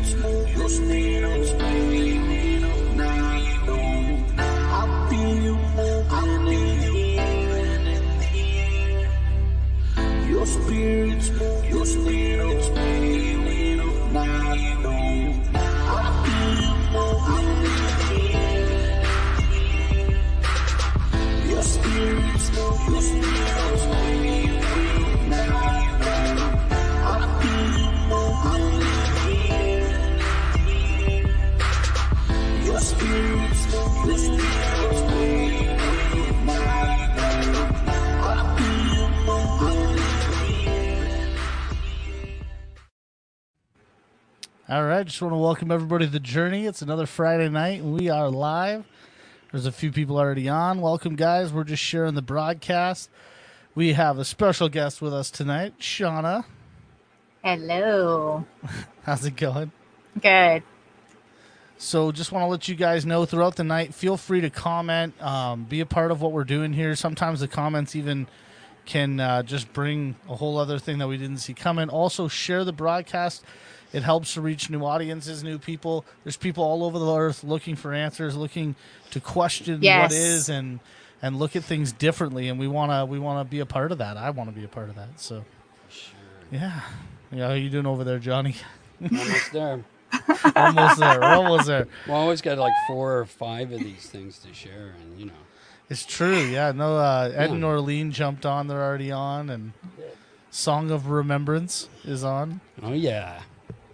All right, just want to welcome everybody to The Journey. It's another Friday night, and we are live. There's a few people already on. Welcome, guys. We're just sharing the broadcast. We have a special guest with us tonight, Shauna. Hello. How's it going? Good. So just want to let you guys know throughout the night, feel free to comment, be a part of what we're doing here. Sometimes the comments even can just bring a whole other thing that we didn't see coming. Also, share the broadcast. It helps to reach new audiences, new people. There's people all over the earth looking for answers, looking to question what is and look at things differently. And we wanna be a part of that. I want to be a part of that. So, sure. Yeah. How are you doing over there, Johnny? Almost there. Almost there. We're almost there. Well, I always got like 4 or 5 of these things to share, and you know. It's true. Yeah. No. Ed and Orlean jumped on. They're already on, and Song of Remembrance is on. Oh yeah.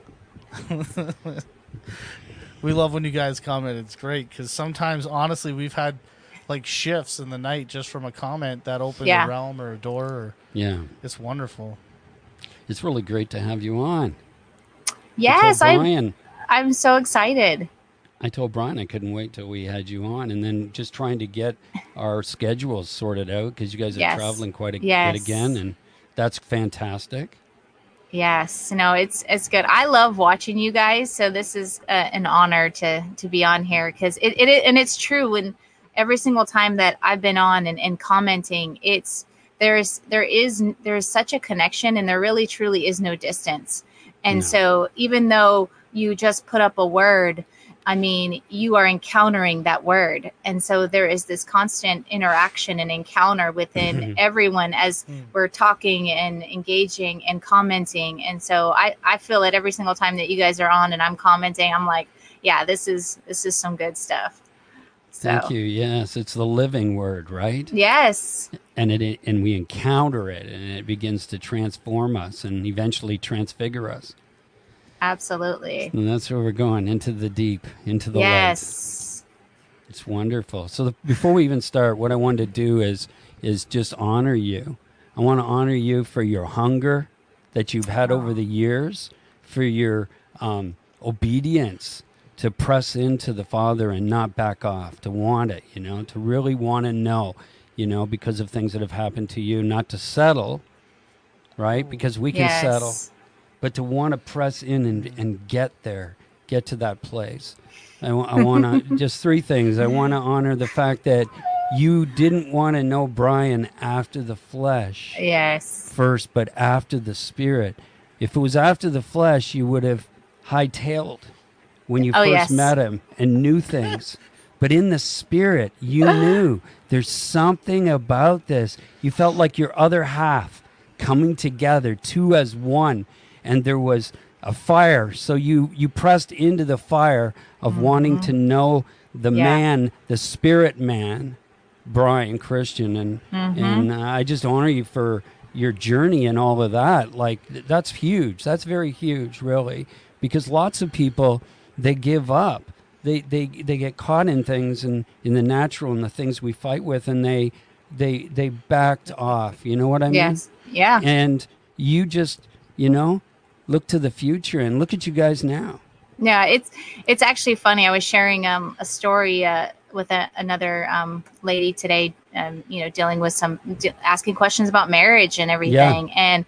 We love when you guys comment. It's great because sometimes, honestly, we've had like shifts in the night just from a comment that opened a realm or a door. It's wonderful. It's really great to have you on. Yes, I'm so excited. I told Brian I couldn't wait till we had you on, and then just trying to get our schedules sorted out because you guys are traveling quite a bit again, and that's fantastic. Yes, no, it's good. I love watching you guys, so this is an honor to be on here because it's true. When every single time that I've been on and commenting, there is such a connection, and there really truly is no distance. And so even though you just put up a word, I mean, you are encountering that word. And so there is this constant interaction and encounter within everyone as we're talking and engaging and commenting. And so I feel it every single time that you guys are on and I'm commenting. I'm like, yeah, this is some good stuff. So. Thank you. Yes, it's the living word, right? Yes. And we encounter it, and it begins to transform us and eventually transfigure us. Absolutely. And that's where we're going, into the deep, into the light. It's wonderful. So before we even start, what I wanted to do is just honor you. I want to honor you for your hunger that you've had over the years, for your obedience to press into the Father and not back off, to want it, to really want to know, because of things that have happened to you, not to settle, right? Because we can settle. But to want to press in and get there, get to that place. I want to, just 3 things. I want to honor the fact that you didn't want to know Brian after the flesh first, but after the spirit. If it was after the flesh, you would have hightailed when you first met him and knew things. But in the spirit, you knew there's something about this. You felt like your other half coming together, 2 as 1. And there was a fire. So you pressed into the fire of wanting to know the man, the spirit man, Brian Christian. And I just honor you for your journey and all of that. Like, that's huge. That's very huge, really. Because lots of people, they give up. They get caught in things and in the natural and the things we fight with, and they backed off. You know what I mean? Yes. Yeah. And you just, look to the future and look at you guys now. Yeah, it's actually funny. I was sharing a story with another lady today, dealing with asking questions about marriage and everything, and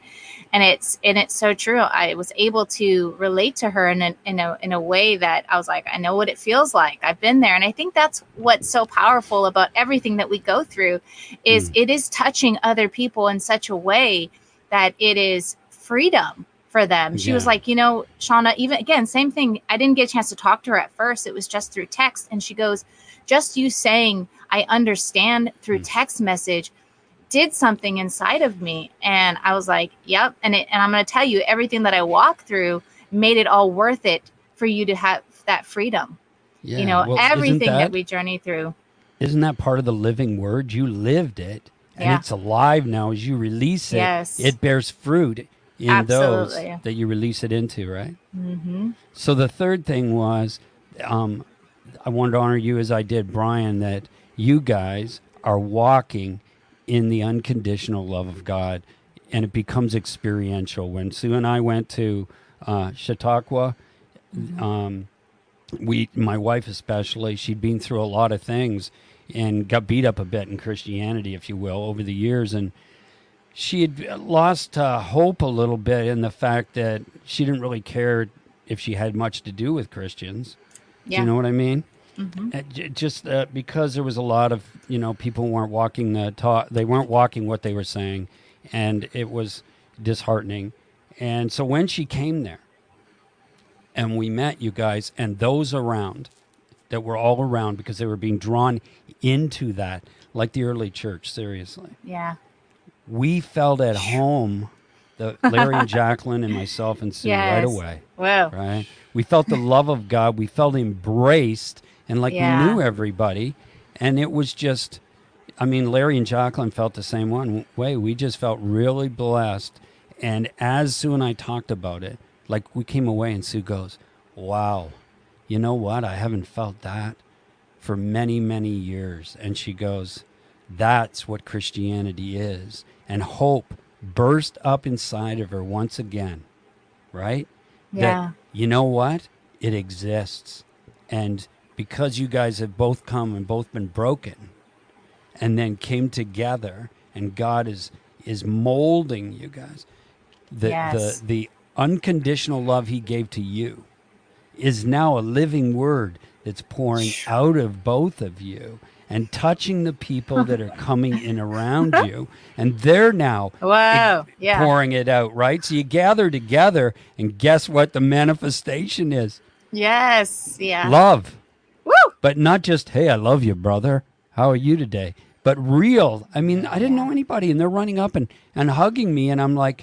it's so true. I was able to relate to her in a way that I was like, I know what it feels like. I've been there, and I think that's what's so powerful about everything that we go through, is it is touching other people in such a way that it is freedom. for them. She was like, Shauna, even again, same thing. I didn't get a chance to talk to her at first. It was just through text. And she goes, just you saying, I understand through text message did something inside of me. And I was like, yep. And I'm going to tell you, everything that I walked through made it all worth it for you to have that freedom. Yeah. Everything that we journey through. Isn't that part of the living word? You lived it, and it's alive now. As you release it, it bears fruit in those that you release it into, right? Mm-hmm. So the third thing was, I wanted to honor you as I did Brian, that you guys are walking in the unconditional love of God, and it becomes experiential. When Sue and I went to Chautauqua, my wife especially, she'd been through a lot of things and got beat up a bit in Christianity, if you will, over the years. And she had lost hope a little bit in the fact that she didn't really care if she had much to do with Christians. Yeah. Do you know what I mean? Mm-hmm. Just because there was a lot of, people weren't walking they weren't walking what they were saying, and it was disheartening. And so when she came there, and we met you guys and those around that were all around, because they were being drawn into that, like the early church, seriously. Yeah. We felt at home, Larry and Jacqueline and myself and Sue right away. Wow. Right? We felt the love of God. We felt embraced and like we knew everybody. And it was just, Larry and Jacqueline felt the same way. We just felt really blessed. And as Sue and I talked about it, like we came away and Sue goes, wow, you know what? I haven't felt that for many, many years. And she goes, that's what Christianity is. And hope burst up inside of her once again, right? Yeah. That, you know what? It exists. And because you guys have both come and both been broken and then came together, and God is molding you guys, the unconditional love he gave to you is now a living word that's pouring out of both of you and touching the people that are coming in around you. And they're now pouring it out, right? So you gather together, and guess what the manifestation is? Yes. Yeah. Love. Woo! But not just, hey, I love you, brother. How are you today? But real. I didn't know anybody, and they're running up and hugging me, and I'm like,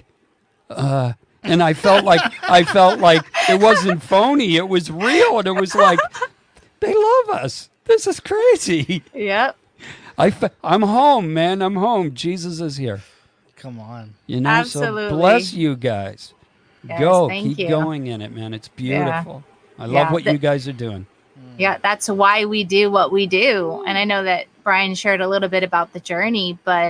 and I felt like it wasn't phony. It was real. And it was like, they love us. This is crazy. Yep. I'm home, man. I'm home. Jesus is here. Come on. Absolutely. So bless you guys. Yes, Keep going in it, man. It's beautiful. Yeah. I love what you guys are doing. Yeah, that's why we do what we do. And I know that Brian shared a little bit about the journey, but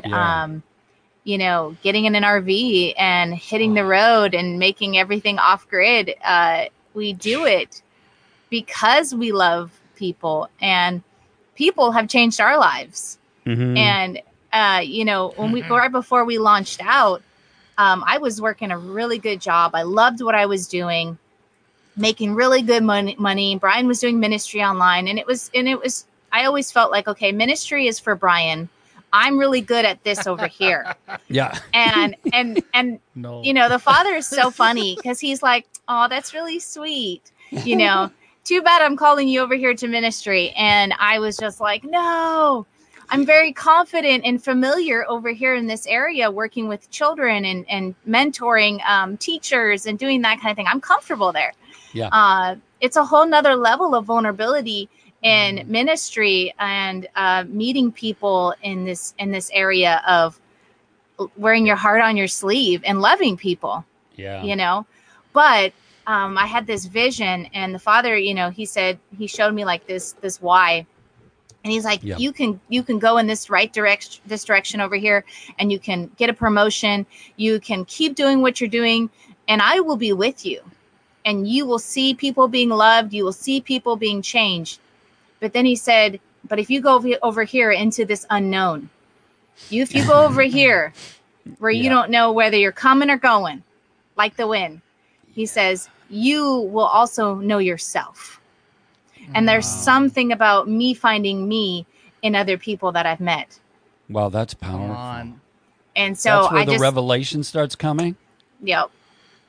getting in an RV and hitting the road and making everything off grid, we do it because we love people, and people have changed our lives. Mm-hmm. And, when right before we launched out, I was working a really good job. I loved what I was doing, making really good money. Brian was doing ministry online, and it was, I always felt like, okay, ministry is for Brian. I'm really good at this over here. Yeah. And no. The Father is so funny, because he's like, oh, that's really sweet. Too bad I'm calling you over here to ministry. And I was just like, no, I'm very confident and familiar over here in this area, working with children and mentoring teachers and doing that kind of thing. I'm comfortable there. Yeah. It's a whole nother level of vulnerability in ministry and meeting people in this area of wearing your heart on your sleeve and loving people. Yeah. But I had this vision, and the Father, he said, he showed me like this why. And he's like, you can go in this direction over here, and you can get a promotion. You can keep doing what you're doing, and I will be with you, and you will see people being loved. You will see people being changed. But then he said, but if you go over here into this unknown, if you go over here where you don't know whether you're coming or going, like the wind, he says, you will also know yourself. And there's something about me finding me in other people that I've met. Wow, that's powerful. And so that's where the revelation starts coming? Yep.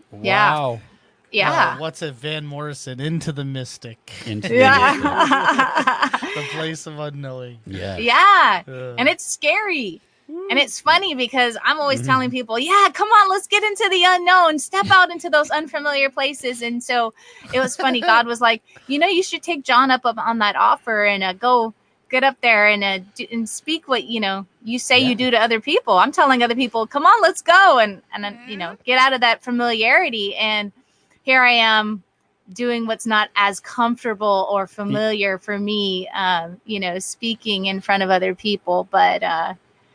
Wow. Yeah. What's it? Van Morrison, Into the Mystic. Into the Mystic. The place of unknowing. Yeah. Yeah. And it's scary. And it's funny because I'm always telling people, yeah, come on, let's get into the unknown, step out into those unfamiliar places. And so it was funny. God was like, you should take John up on that offer and go get up there and speak what, you say you do to other people. I'm telling other people, come on, let's go. And get out of that familiarity. And here I am doing what's not as comfortable or familiar for me, speaking in front of other people. But,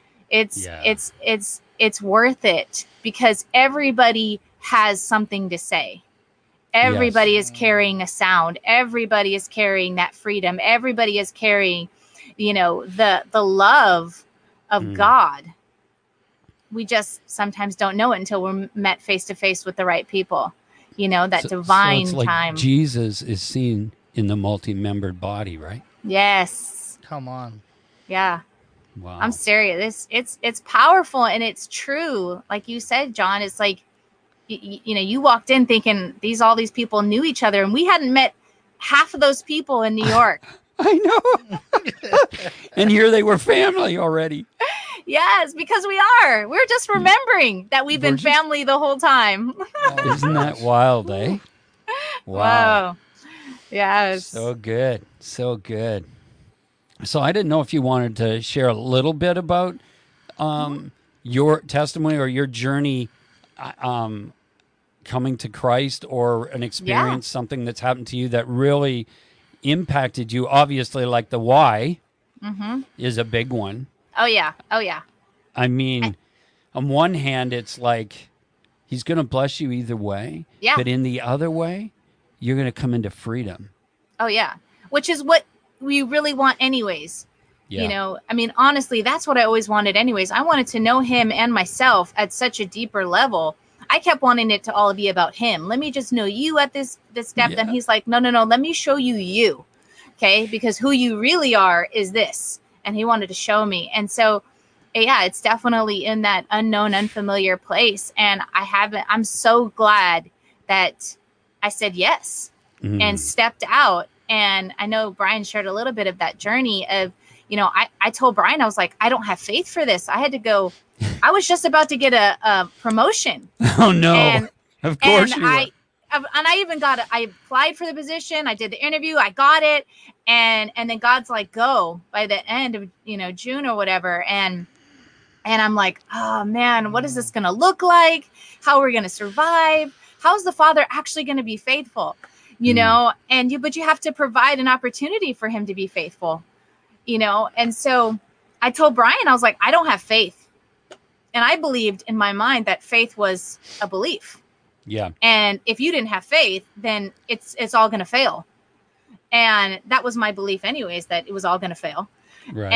it's worth it because everybody has something to say. Everybody is carrying a sound. Everybody is carrying that freedom. Everybody is carrying, the love of God. We just sometimes don't know it until we're met face to face with the right people. That divine so it's like time. Jesus is seen in the multi-membered body, right? Yes. Come on. Yeah. Wow. I'm serious. It's powerful and it's true. Like you said, John, it's like, you walked in thinking all these people knew each other and we hadn't met half of those people in New York. I know. And here they were family already. Yes, because we are. We're just remembering that we've been family the whole time. Isn't that wild, eh? Wow. Whoa. Yes. So good. So good. So I didn't know if you wanted to share a little bit about your testimony or your journey coming to Christ or an experience, something that's happened to you that really impacted you. Obviously, like the why is a big one. Oh, yeah. Oh, yeah. I mean, on one hand, it's like he's going to bless you either way. Yeah. But in the other way, you're going to come into freedom. Oh, yeah. Which is what we really want anyways. Yeah. Honestly, that's what I always wanted anyways. I wanted to know him and myself at such a deeper level. I kept wanting it to all be about him. Let me just know you at this depth. And he's like, no, let me show you. Okay. Because who you really are is this. And he wanted to show me. And so, yeah, it's definitely in that unknown, unfamiliar place. And I'm so glad that I said yes and stepped out. And I know Brian shared a little bit of that journey of, I told Brian, I was like, I don't have faith for this. I had to go. I was just about to get a promotion. Oh, no. And, of course you were. I applied for the position. I did the interview. I got it. And then God's like, go by the end of, June or whatever. And I'm like, oh man, what is this going to look like? How are we going to survive? How's the Father actually going to be faithful? But you have to provide an opportunity for him to be faithful, And so I told Brian, I was like, I don't have faith. And I believed in my mind that faith was a belief. Yeah. And if you didn't have faith, then it's all going to fail. And that was my belief anyways, that it was all going to fail. Right.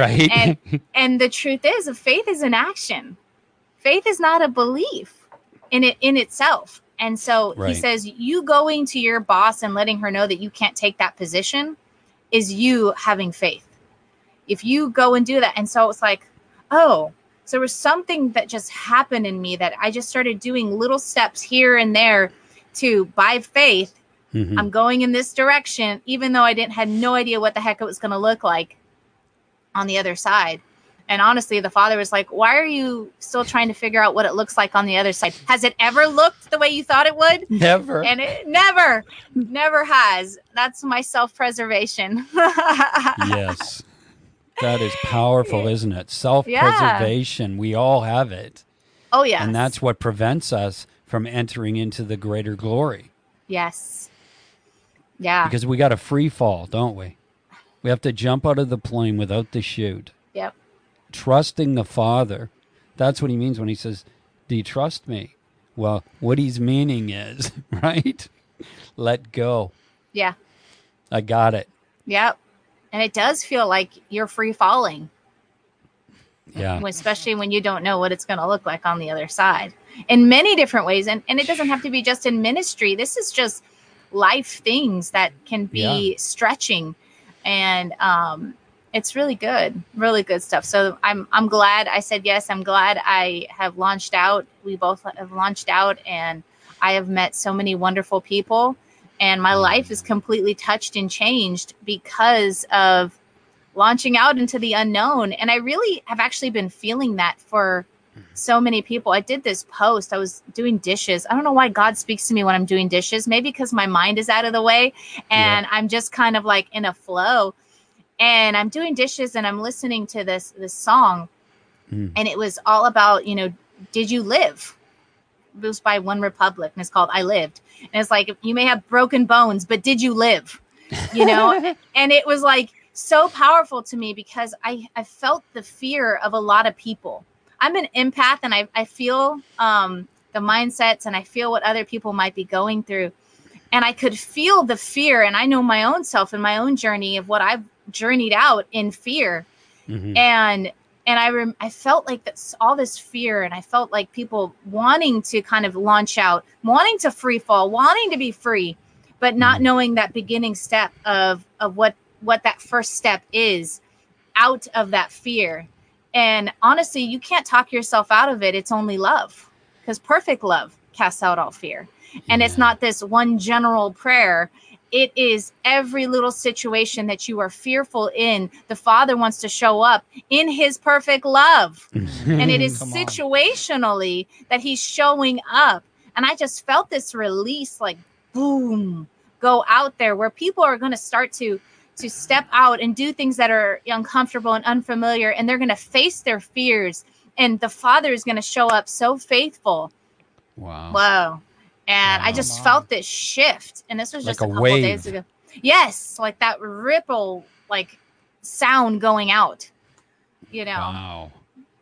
And the truth is, faith is an action. Faith is not a belief in itself. And so he says, you going to your boss and letting her know that you can't take that position is you having faith. If you go and do that. And so it's like, oh, so there was something that just happened in me that I just started doing little steps here and there to, by faith, I'm going in this direction, even though I had no idea what the heck it was going to look like on the other side. And honestly, the Father was like, why are you still trying to figure out what it looks like on the other side? Has it ever looked the way you thought it would? Never. And it never has. That's my self-preservation. Yes. That is powerful, isn't it? Self-preservation. Yeah. We all have it. Oh, yeah. And that's what prevents us from entering into the greater glory. Yes. Yeah. Because we got a free fall, don't we? We have to jump out of the plane without the chute. Yep. Trusting the Father. That's what he means when he says, do you trust me? Well, what he's meaning is, right? Let go. Yeah. I got it. Yep. And it does feel like you're free falling. Yeah. Especially when you don't know what it's going to look like on the other side. In many different ways. And it doesn't have to be just in ministry. This is just life things that can be stretching. And it's really good stuff. So I'm glad I said yes. I'm glad I have launched out. We both have launched out, and I have met so many wonderful people, and my life is completely touched and changed because of launching out into the unknown. And I really have actually been feeling that for so many people. I did this post. I was doing dishes. I don't know why God speaks to me when I'm doing dishes. Maybe because my mind is out of the way and I'm just kind of like in a flow. And I'm doing dishes and I'm listening to this song. And it was all about, did you live? It was by One Republic, and it's called I Lived. And it's like, you may have broken bones, but did you live? And it was like so powerful to me because I felt the fear of a lot of people. I'm an empath, and I feel the mindsets, and I feel what other people might be going through. And I could feel the fear, and I know my own self and my own journey of what I've journeyed out in fear. And I felt like that's all this fear, and I felt like people wanting to kind of launch out, wanting to free fall, wanting to be free, but not knowing that beginning step of what that first step is out of that fear. And honestly, you can't talk yourself out of it. It's only love, because perfect love casts out all fear. And it's not this one general prayer. It is every little situation that you are fearful in. The Father wants to show up in his perfect love. And it is situationally that he's showing up. And I just felt this release, like, boom, go out there, where people are going to start to step out and do things that are uncomfortable and unfamiliar. And they're going to face their fears. And the Father is going to show up so faithful. Wow. And I just felt this shift. And this was just like a couple of days ago. Yes, like that ripple, like sound going out, Wow.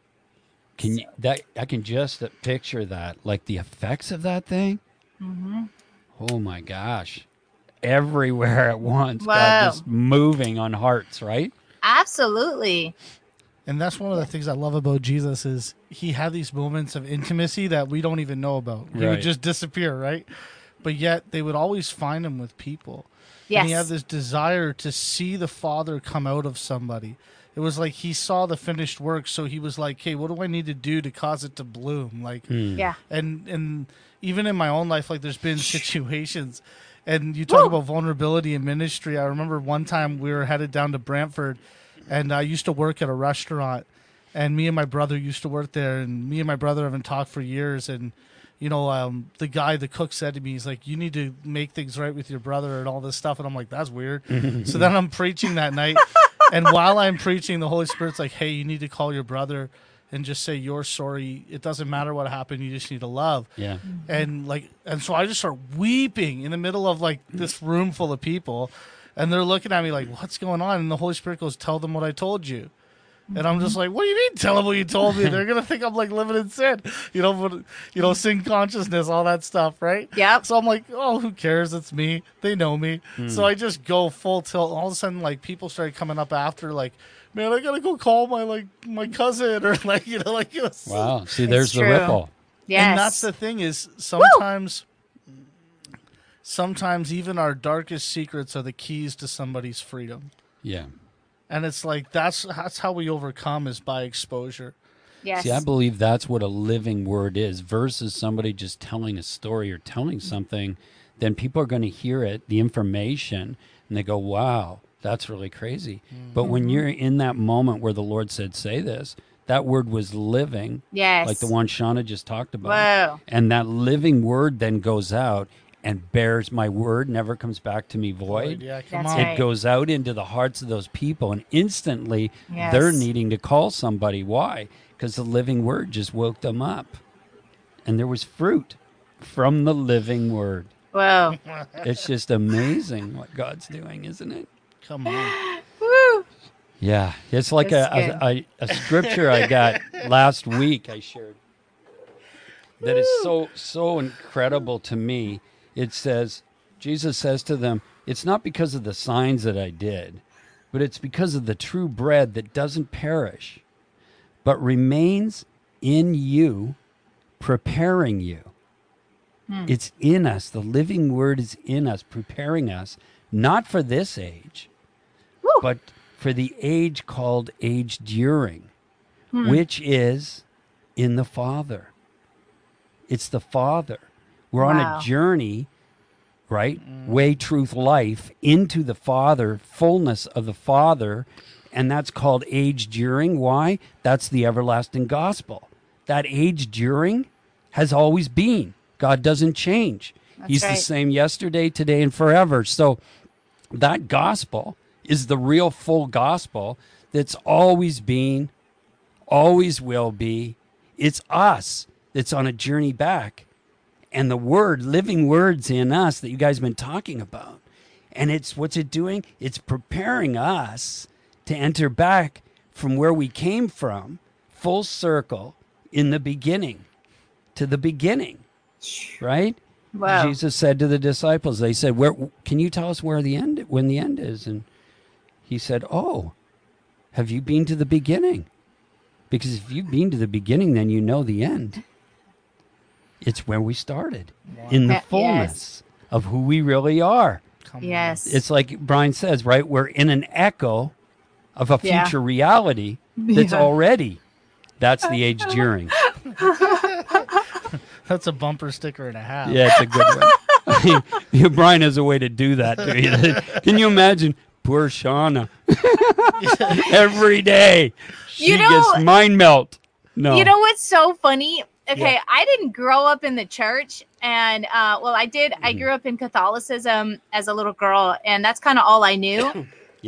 I can just picture that, like the effects of that thing. Oh my gosh. Everywhere at once. Wow. God just moving on hearts, right? Absolutely. And that's one of the things I love about Jesus is he had these moments of intimacy that we don't even know about. He would just disappear, right? But yet they would always find him with people. Yes. And he had this desire to see the Father come out of somebody. It was like he saw the finished work, so he was like, hey, what do I need to do to cause it to bloom? Like, and even in my own life, like there's been situations, and you talk about vulnerability in ministry. I remember one time we were headed down to Brantford, and I used to work at a restaurant, and me and my brother used to work there, and me and my brother haven't talked for years. And, the cook said to me, he's like, you need to make things right with your brother and all this stuff. And I'm like, that's weird. So then I'm preaching that night. And while I'm preaching, the Holy Spirit's like, hey, you need to call your brother and just say you're sorry. It doesn't matter what happened. You just need to love. Yeah. And so I just start weeping in the middle of like this room full of people. And they're looking at me like, what's going on? And the Holy Spirit goes, tell them what I told you. And I'm just like, what do you mean tell them what you told me? They're going to think I'm like living in sin, sin consciousness, all that stuff, right? Yep. So I'm like, oh, who cares? It's me. They know me. So I just go full tilt. All of a sudden, like people started coming up after like, man, I got to go call my cousin or Wow. See, there's the ripple. Yes. And that's the thing is sometimes even our darkest secrets are the keys to somebody's freedom. Yeah. And it's like that's how we overcome is by exposure. Yes. See, I believe that's what a living word is versus somebody just telling a story or telling something. Then people are going to hear it, the information, and they go, wow, that's really crazy. But when you're in that moment where the Lord said, say this, that word was living. Yes. Like the one Shauna just talked about. Wow. And that living word then goes out and bears my word, never comes back to me void. Yeah, That's on. right. It goes out into the hearts of those people, and instantly Yes. they're needing to call somebody. Why? Because the living word just woke them up. And there was fruit from the living word. Whoa. It's just amazing what God's doing, isn't it? Come on. Woo. Yeah. It's like That's a scripture I got last week I shared that is so incredible to me. It says, Jesus says to them, it's not because of the signs that I did, but it's because of the true bread that doesn't perish, but remains in you, preparing you. It's in us. The living word is in us, preparing us, not for this age, but for the age called age during, which is in the Father. It's the Father. We're on a journey, right? Way, truth, life, into the Father, fullness of the Father. And that's called age during. Why? That's the everlasting gospel. That age during has always been. God doesn't change. He's the same yesterday, today, and forever. So that gospel is the real full gospel that's always been, always will be. It's us that's on a journey back. And the word, living words in us that you guys have been talking about. And what's it doing? It's preparing us to enter back from where we came from, full circle, in the beginning, to the beginning, right? Wow. Jesus said to the disciples, they said, "Where can you tell us when the end is?" And he said, "Oh, have you been to the beginning? Because if you've been to the beginning, then you know the end. It's where we started, in the fullness of who we really are." Yes. It's like Brian says, right? We're in an echo of a future reality that's already. That's the age during. That's a bumper sticker and a half. Yeah, it's a good one. Brian has a way to do that to you. Can you imagine? Poor Shauna. Every day she gets mind melt. No. You know what's so funny? Okay, I didn't grow up in the church, and I did. I grew up in Catholicism as a little girl, and that's kind of all I knew.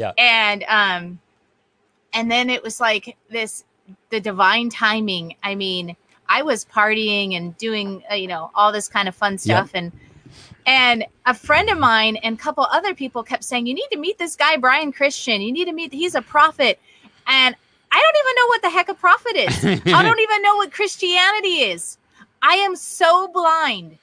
And then it was like the divine timing. I mean, I was partying and doing all this kind of fun stuff, and a friend of mine and a couple other people kept saying, "You need to meet this guy, Brian Christian. You need to meet. He's a prophet." And I don't even know what the heck a prophet is. I don't even know what Christianity is. I am so blind.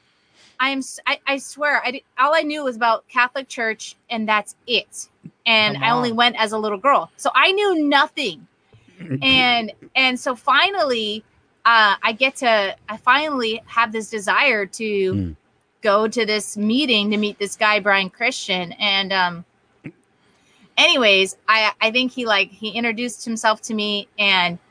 I swear, all I knew was about Catholic Church, and that's it. And I only went as a little girl, so I knew nothing. And so finally, I finally have this desire to go to this meeting to meet this guy, Brian Christian, and anyways, I think he introduced himself to me, and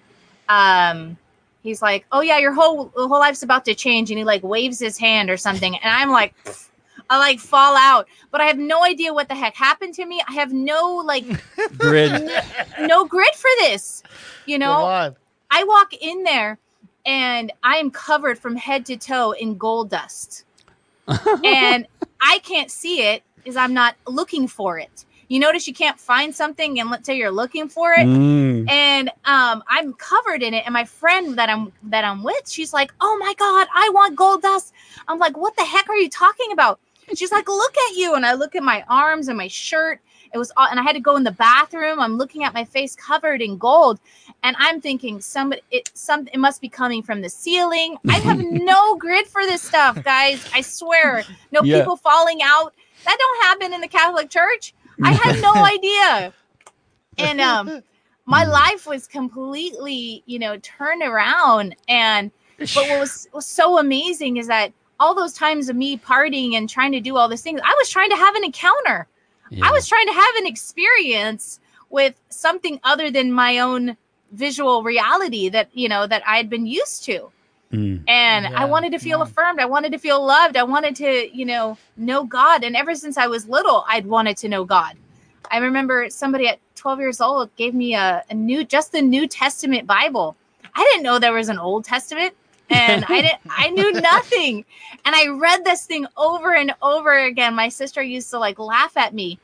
he's like, "Oh yeah, your whole life's about to change," and he like waves his hand or something, and I'm like, I like fall out, but I have no idea what the heck happened to me. I have no grid, no grid for this, I walk in there, and I am covered from head to toe in gold dust, and I can't see it because I'm not looking for it. You notice you can't find something until you're looking for it. And I'm covered in it. And my friend that I'm with, she's like, "Oh my God, I want gold dust." I'm like, "What the heck are you talking about?" And she's like, "Look at you." And I look at my arms and my shirt. It was all, and I had to go in the bathroom. I'm looking at my face covered in gold. And I'm thinking it must be coming from the ceiling. I have no grid for this stuff, guys. I swear. No people falling out. That don't happen in the Catholic Church. I had no idea. And my life was completely, turned around. But what was so amazing is that all those times of me partying and trying to do all these things, I was trying to have an encounter. I was trying to have an experience with something other than my own visual reality that I had been used to. And I wanted to feel affirmed. I wanted to feel loved. I wanted to, know God. And ever since I was little, I'd wanted to know God. I remember somebody at 12 years old gave me the New Testament Bible. I didn't know there was an Old Testament, and I knew nothing. And I read this thing over and over again. My sister used to laugh at me,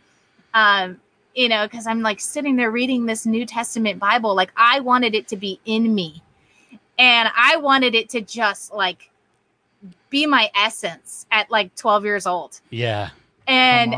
because I'm sitting there reading this New Testament Bible. I wanted it to be in me. And I wanted it to just be my essence at 12 years old. Yeah. And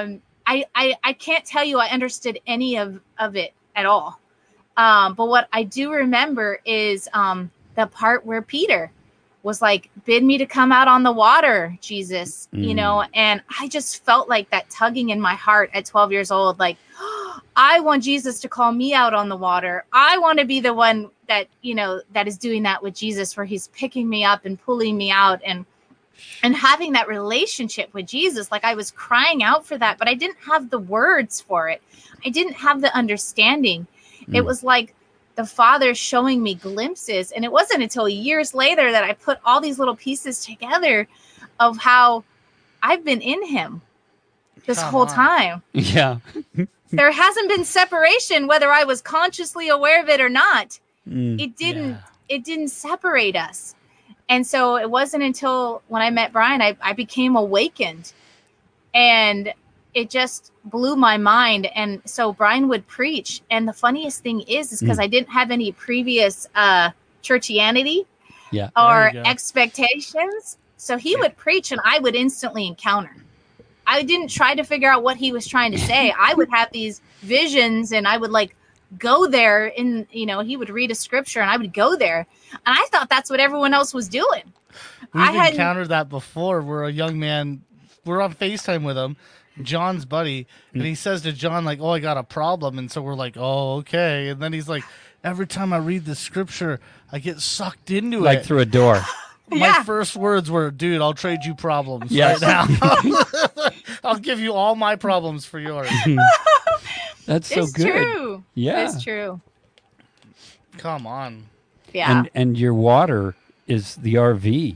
I can't tell you I understood any of it at all. But what I do remember is the part where Peter was bid me to come out on the water, Jesus, and I just felt that tugging in my heart at 12 years old. I want Jesus to call me out on the water. I want to be the one that, that is doing that with Jesus, where he's picking me up and pulling me out and having that relationship with Jesus. I was crying out for that, but I didn't have the words for it. I didn't have the understanding. It was the Father showing me glimpses. And it wasn't until years later that I put all these little pieces together of how I've been in him this Come whole on. time. Yeah. There hasn't been separation, whether I was consciously aware of it or not. It didn't separate us. And so it wasn't until when I met Brian, I became awakened, and it just blew my mind. And so Brian would preach. And the funniest thing is because I didn't have any previous churchianity or expectations. So he would preach and I would instantly encounter. I didn't try to figure out what he was trying to say. I would have these visions and I would like go there in, he would read a scripture and I would go there. And I thought that's what everyone else was doing. We've encountered that before where a young man, we're on FaceTime with him, John's buddy, and he says to John, like, oh, I got a problem. And so we're like, oh, okay. And then he's like, every time I read the scripture, I get sucked into it. Like through a door. My first words were, dude, I'll trade you problems Yes. right now. I'll give you all my problems for yours. That's so It's good. true. Yeah. It's true. Come on. Yeah. And your water is the RV.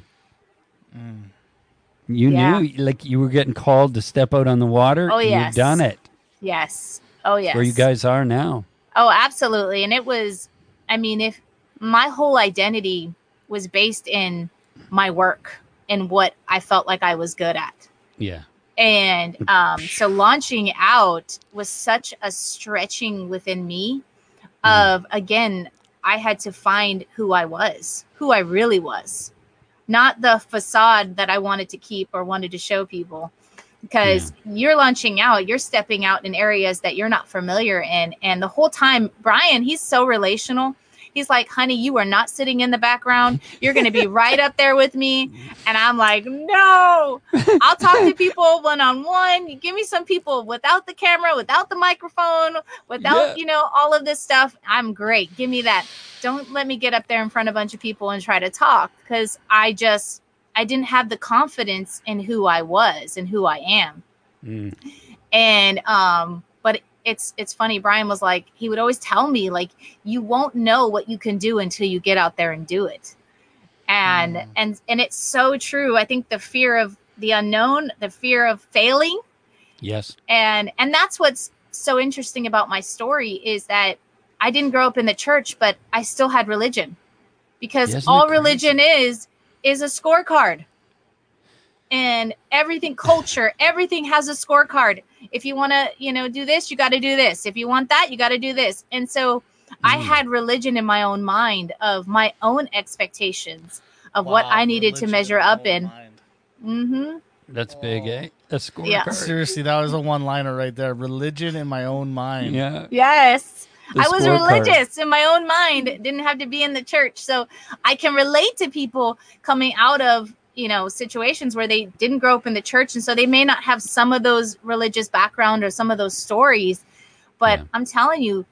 You knew, like, you were getting called to step out on the water. Oh, yes. You've done it. Yes. Oh, yes. Where you guys are now. Oh, absolutely. And it was, if my whole identity was based in my work and what I felt like I was good at. Yeah. And so launching out was such a stretching within me of, again, I had to find who I was, who I really was, not the facade that I wanted to keep or wanted to show people. Because you're launching out, you're stepping out in areas that you're not familiar in. And the whole time, Brian, he's so relational. He's like, honey, you are not sitting in the background. You're going to be right up there with me. And I'm like, no, I'll talk to people one-on-one. You give me some people without the camera, without the microphone, without, all of this stuff. I'm great. Give me that. Don't let me get up there in front of a bunch of people and try to talk, because I didn't have the confidence in who I was and who I am. And, but it's funny. Brian was like, he would always tell me, like, you won't know what you can do until you get out there and do it. And it's so true. I think the fear of the unknown, the fear of failing. Yes. And that's what's so interesting about my story is that I didn't grow up in the church, but I still had religion, because all religion is a scorecard. And everything, culture, everything has a scorecard. If you want to, do this, you got to do this. If you want that, you got to do this. And so I had religion in my own mind of my own expectations of what I needed to measure up in. That's big, eh? A scorecard. Yeah. Seriously, that was a one-liner right there. Religion in my own mind. Yeah. Yes. The I was scorecard. religious in my own mind. It didn't have to be in the church. So I can relate to people coming out of, situations where they didn't grow up in the church. And so they may not have some of those religious background or some of those stories. But I'm telling you,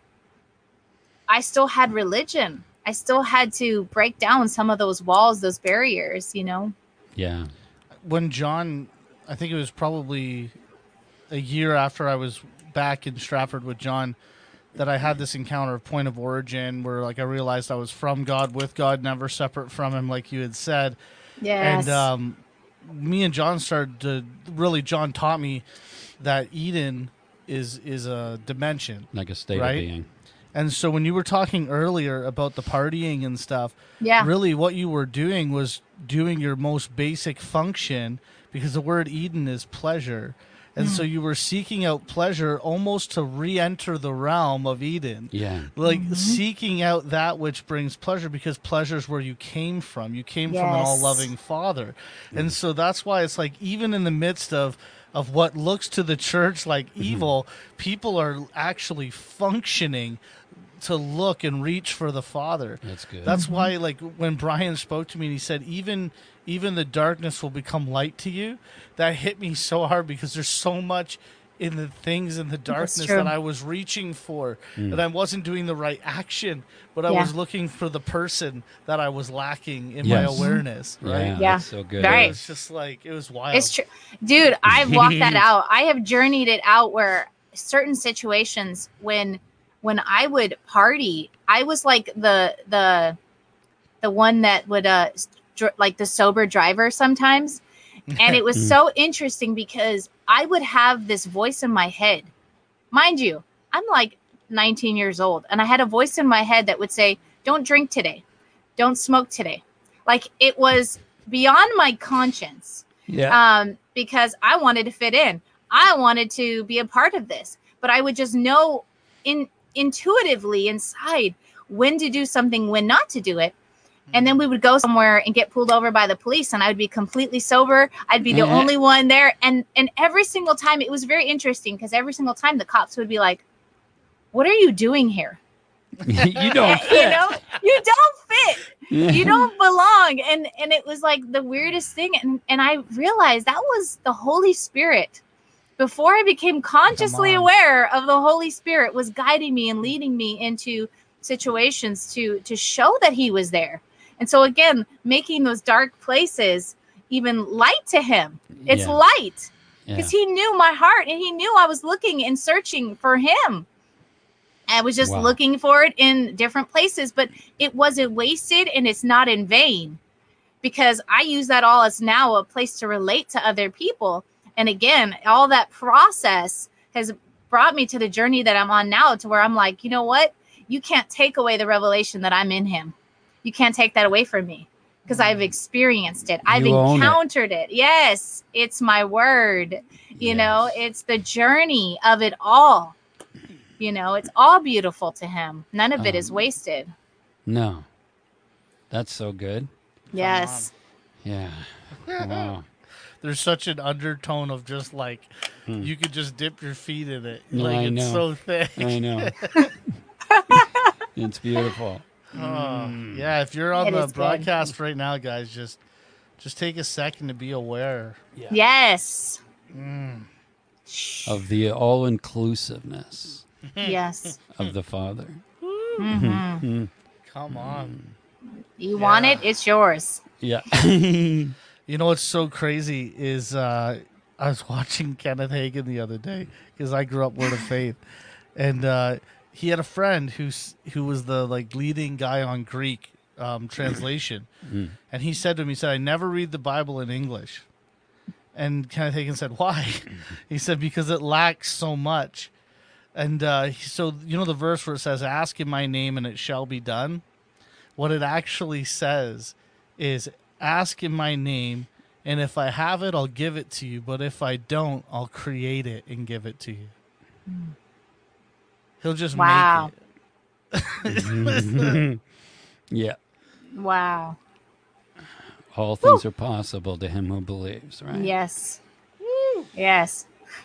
I still had religion. I still had to break down some of those walls, those barriers, Yeah. When John, I think it was probably a year after I was back in Stratford with John, that I had this encounter of point of origin where, like, I realized I was from God, with God, never separate from him, like you had said. Yes. And me and John started to John taught me that Eden is a dimension, Like a state right? of being. And so when you were talking earlier about the partying and stuff, really what you were doing was doing your most basic function, because the word Eden is pleasure. And so you were seeking out pleasure almost to re-enter the realm of Eden. Yeah. Like seeking out that which brings pleasure, because pleasure is where you came from. You came from an all-loving Father. And so that's why it's like, even in the midst of what looks to the church like evil, people are actually functioning to look and reach for the Father. That's good. That's why, like, when Brian spoke to me and he said, even the darkness will become light to you, that hit me so hard, because there's so much in the things in the darkness that I was reaching for, that I wasn't doing the right action, but I was looking for the person that I was lacking in my awareness, right? Yeah, that's so good. Right. It was just like, it was wild. It's true. Dude, I've walked that out. I have journeyed it out where certain situations when I would party, I was like the one that would like the sober driver sometimes. And it was so interesting because I would have this voice in my head. Mind you, I'm like 19 years old, and I had a voice in my head that would say, don't drink today. Don't smoke today. Like, it was beyond my conscience. Yeah. Because I wanted to fit in. I wanted to be a part of this. But I would just know intuitively inside when to do something, when not to do it. And then we would go somewhere and get pulled over by the police, and I would be completely sober. I'd be the only one there. And every single time, it was very interesting because every single time the cops would be like, what are you doing here? You don't fit. You know, you don't fit. You don't belong. And it was like the weirdest thing. And I realized that was the Holy Spirit. Before I became consciously aware of the Holy Spirit was guiding me and leading me into situations to show that he was there. And so again, making those dark places even light to him. It's light because he knew my heart and he knew I was looking and searching for him. I was just looking for it in different places, but it wasn't wasted and it's not in vain because I use that all as now a place to relate to other people. And again, all that process has brought me to the journey that I'm on now, to where I'm like, you know what? You can't take away the revelation that I'm in him. You can't take that away from me because I've experienced it. I've encountered it. Yes, it's my word. You know, it's the journey of it all. You know, it's all beautiful to him. None of it is wasted. No. That's so good. Yes. Yeah. Wow. There's such an undertone of just like, you could just dip your feet in it. No, like, I it's know. so thick. I know. It's beautiful. Yeah, if you're on It the is good. broadcast right now, guys, just take a second to be aware. Yes. Of the all-inclusiveness Yes. of the Father. Come on. You want it? It's yours. Yeah. You know what's so crazy is I was watching Kenneth Hagin the other day because I grew up Word of Faith, and he had a friend who was the like leading guy on Greek translation, and he said to him, I never read the Bible in English, and Kenneth Hagin said, why? He said because it lacks so much, and so you know the verse where it says, "Ask in my name and it shall be done." What it actually says is, ask in my name, and if I have it, I'll give it to you. But if I don't, I'll create it and give it to you. He'll just make it. Yeah. Wow. All things are possible to him who believes, right? Yes. Yes.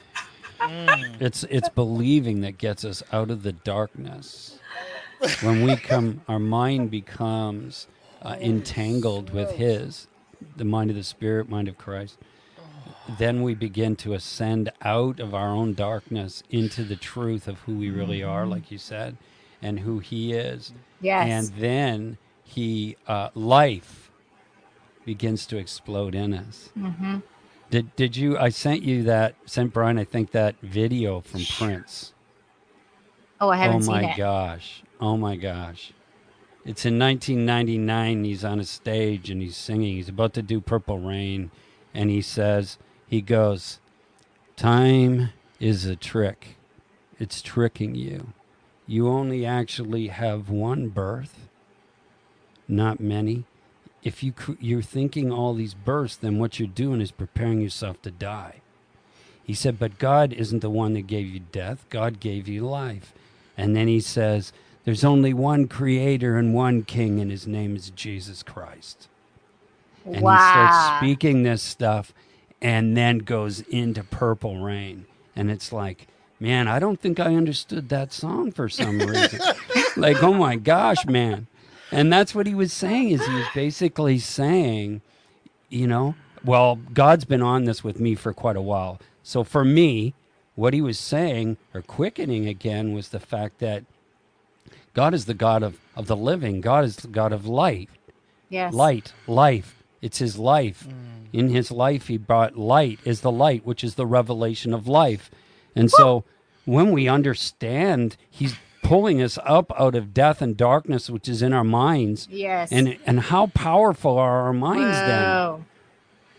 It's believing that gets us out of the darkness. When our mind becomes entangled with the mind of the Spirit, mind of Christ, then we begin to ascend out of our own darkness into the truth of who we really are, like you said, and who he is. Yes. And then life begins to explode in us. Did you, I sent Brian, I think, that video from Prince. Oh, I haven't seen it. Oh my gosh. It's in 1999. He's on a stage and he's singing. He's about to do Purple Rain. And he goes, time is a trick. It's tricking you. You only actually have one birth, not many. If you're thinking all these births, then what you're doing is preparing yourself to die. He said, but God isn't the one that gave you death. God gave you life. And then he says, there's only one creator and one king, and his name is Jesus Christ. And he starts speaking this stuff and then goes into Purple Rain. And it's like, man, I don't think I understood that song for some reason. Like, oh my gosh, man. And that's what he was saying, is he was basically saying, well, God's been on this with me for quite a while. So for me, what he was saying, or quickening again, was the fact that God is the God of the living. God is the God of light. Yes. Light, life. It's his life. In his life, he brought light, is the light, which is the revelation of life. And so when we understand, he's pulling us up out of death and darkness, which is in our minds. Yes. And how powerful are our minds then?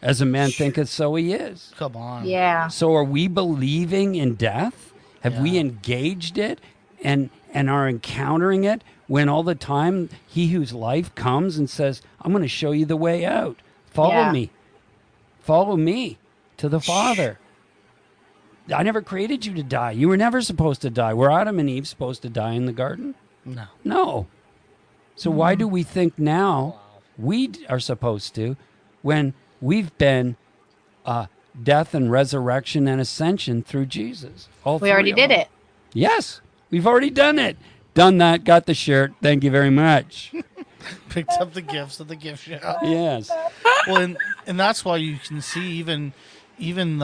As a man thinketh, so he is. Come on. Yeah. So are we believing in death? Have we Yeah. engaged it and are encountering it when all the time he whose life comes and says, I'm going to show you the way out. Follow Yeah. me. Follow me to the Father. I never created you to die. You were never supposed to die. Were Adam and Eve supposed to die in the garden? No. No. So why do we think now we are supposed to when we've been death and resurrection and ascension through Jesus? We already did it. Yes, we've already done it. Done that, got the shirt. Thank you very much. Picked up the gifts at the gift shop. Yes. Well, and that's why you can see even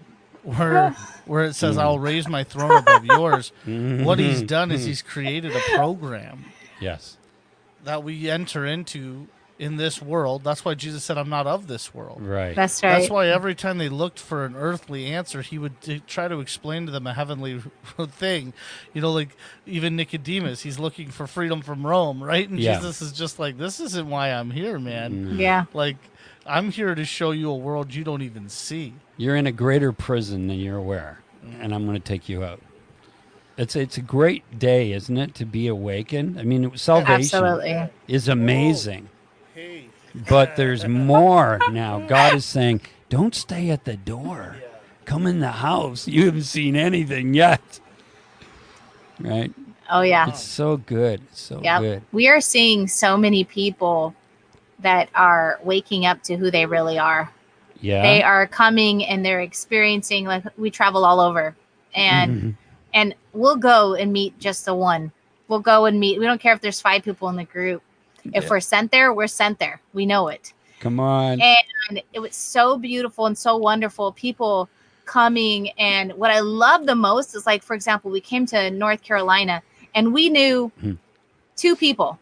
where it says, "I'll raise my throne above yours." What he's done is he's created a program Yes. that we enter into in this world. That's why Jesus said, "I'm not of this world." Right. That's right. That's why every time they looked for an earthly answer, he would try to explain to them a heavenly thing. You know, like even Nicodemus, he's looking for freedom from Rome, right? And Yeah. Jesus is just like, this isn't why I'm here, man. Yeah. Like, I'm here to show you a world you don't even see. You're in a greater prison than you're aware, and I'm going to take you out. It's a great day, isn't it, to be awakened? I mean, salvation Absolutely. is amazing. Hey. But there's more now. God is saying, don't stay at the door. Come in the house. You haven't seen anything yet. Right? Oh yeah. It's so good. It's so Yeah. good. We are seeing so many people that are waking up to who they really are. Yeah. They are coming and they're experiencing, like, we travel all over, and we'll go and meet just the one. We'll go and meet. We don't care if there's 5 people in the group. If Yeah. we're sent there, we're sent there. We know it. Come on. And it was so beautiful and so wonderful. People coming. And what I love the most is, like, for example, we came to North Carolina and we knew 2 people.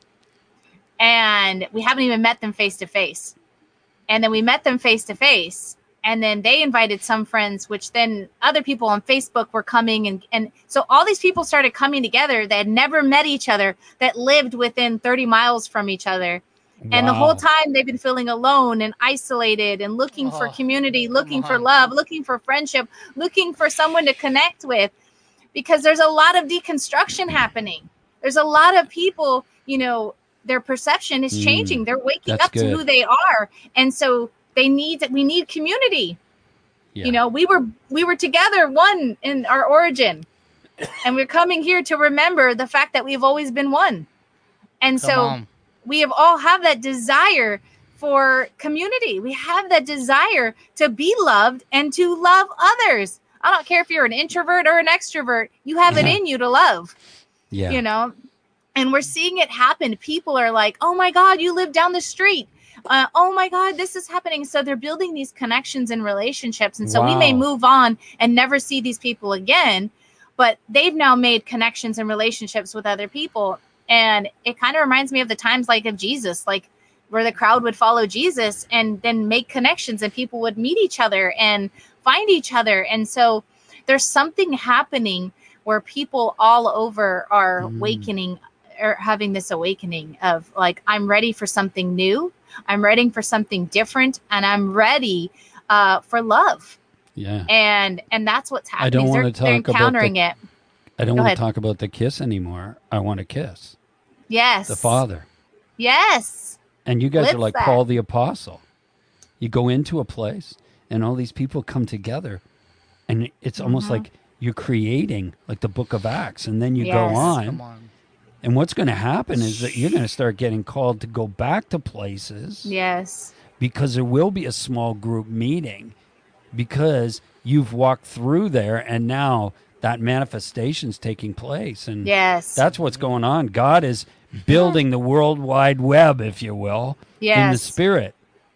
And we haven't even met them face to face. And then we met them face to face. And then they invited some friends, which then other people on Facebook were coming. And so all these people started coming together that had never met each other, that lived within 30 miles from each other. And the Wow. whole time they've been feeling alone and isolated and looking for community, looking for love, looking for friendship, looking for someone to connect with, because there's a lot of deconstruction happening. There's a lot of people, you know, their perception is changing. They're waking That's up to who good. they are. And so we need community. Yeah. You know, we were together, one in our origin, and we're coming here to remember the fact that we've always been one. And Come so on. we have all have that desire for community. We have that desire to be loved and to love others. I don't care if you're an introvert or an extrovert, you have it in you to love, Yeah. you know? And we're seeing it happen. People are like, oh my God, you live down the street. Oh my God, this is happening. So they're building these connections and relationships. And so we may Wow. move on and never see these people again, but they've now made connections and relationships with other people. And it kind of reminds me of the times like of Jesus, like where the crowd would follow Jesus and then make connections and people would meet each other and find each other. And so there's something happening where people all over are awakening or having this awakening of, like, I'm ready for something new. I'm ready for something different, and I'm ready for love. Yeah. And that's what's happening. I don't They're want to talk about encountering it. I don't Go want ahead. to talk about the kiss anymore. I want to kiss Yes. the Father. Yes. And you guys Live are like that. Paul the Apostle. You go into a place and all these people come together, and it's almost like you're creating like the book of Acts, and then you go Yes. on. Come on. And what's going to happen is that you're going to start getting called to go back to places Yes. because there will be a small group meeting because you've walked through there and now that manifestation's taking place. And Yes. that's what's going on. God is building the World Wide Web, if you will, in the Yes. spirit.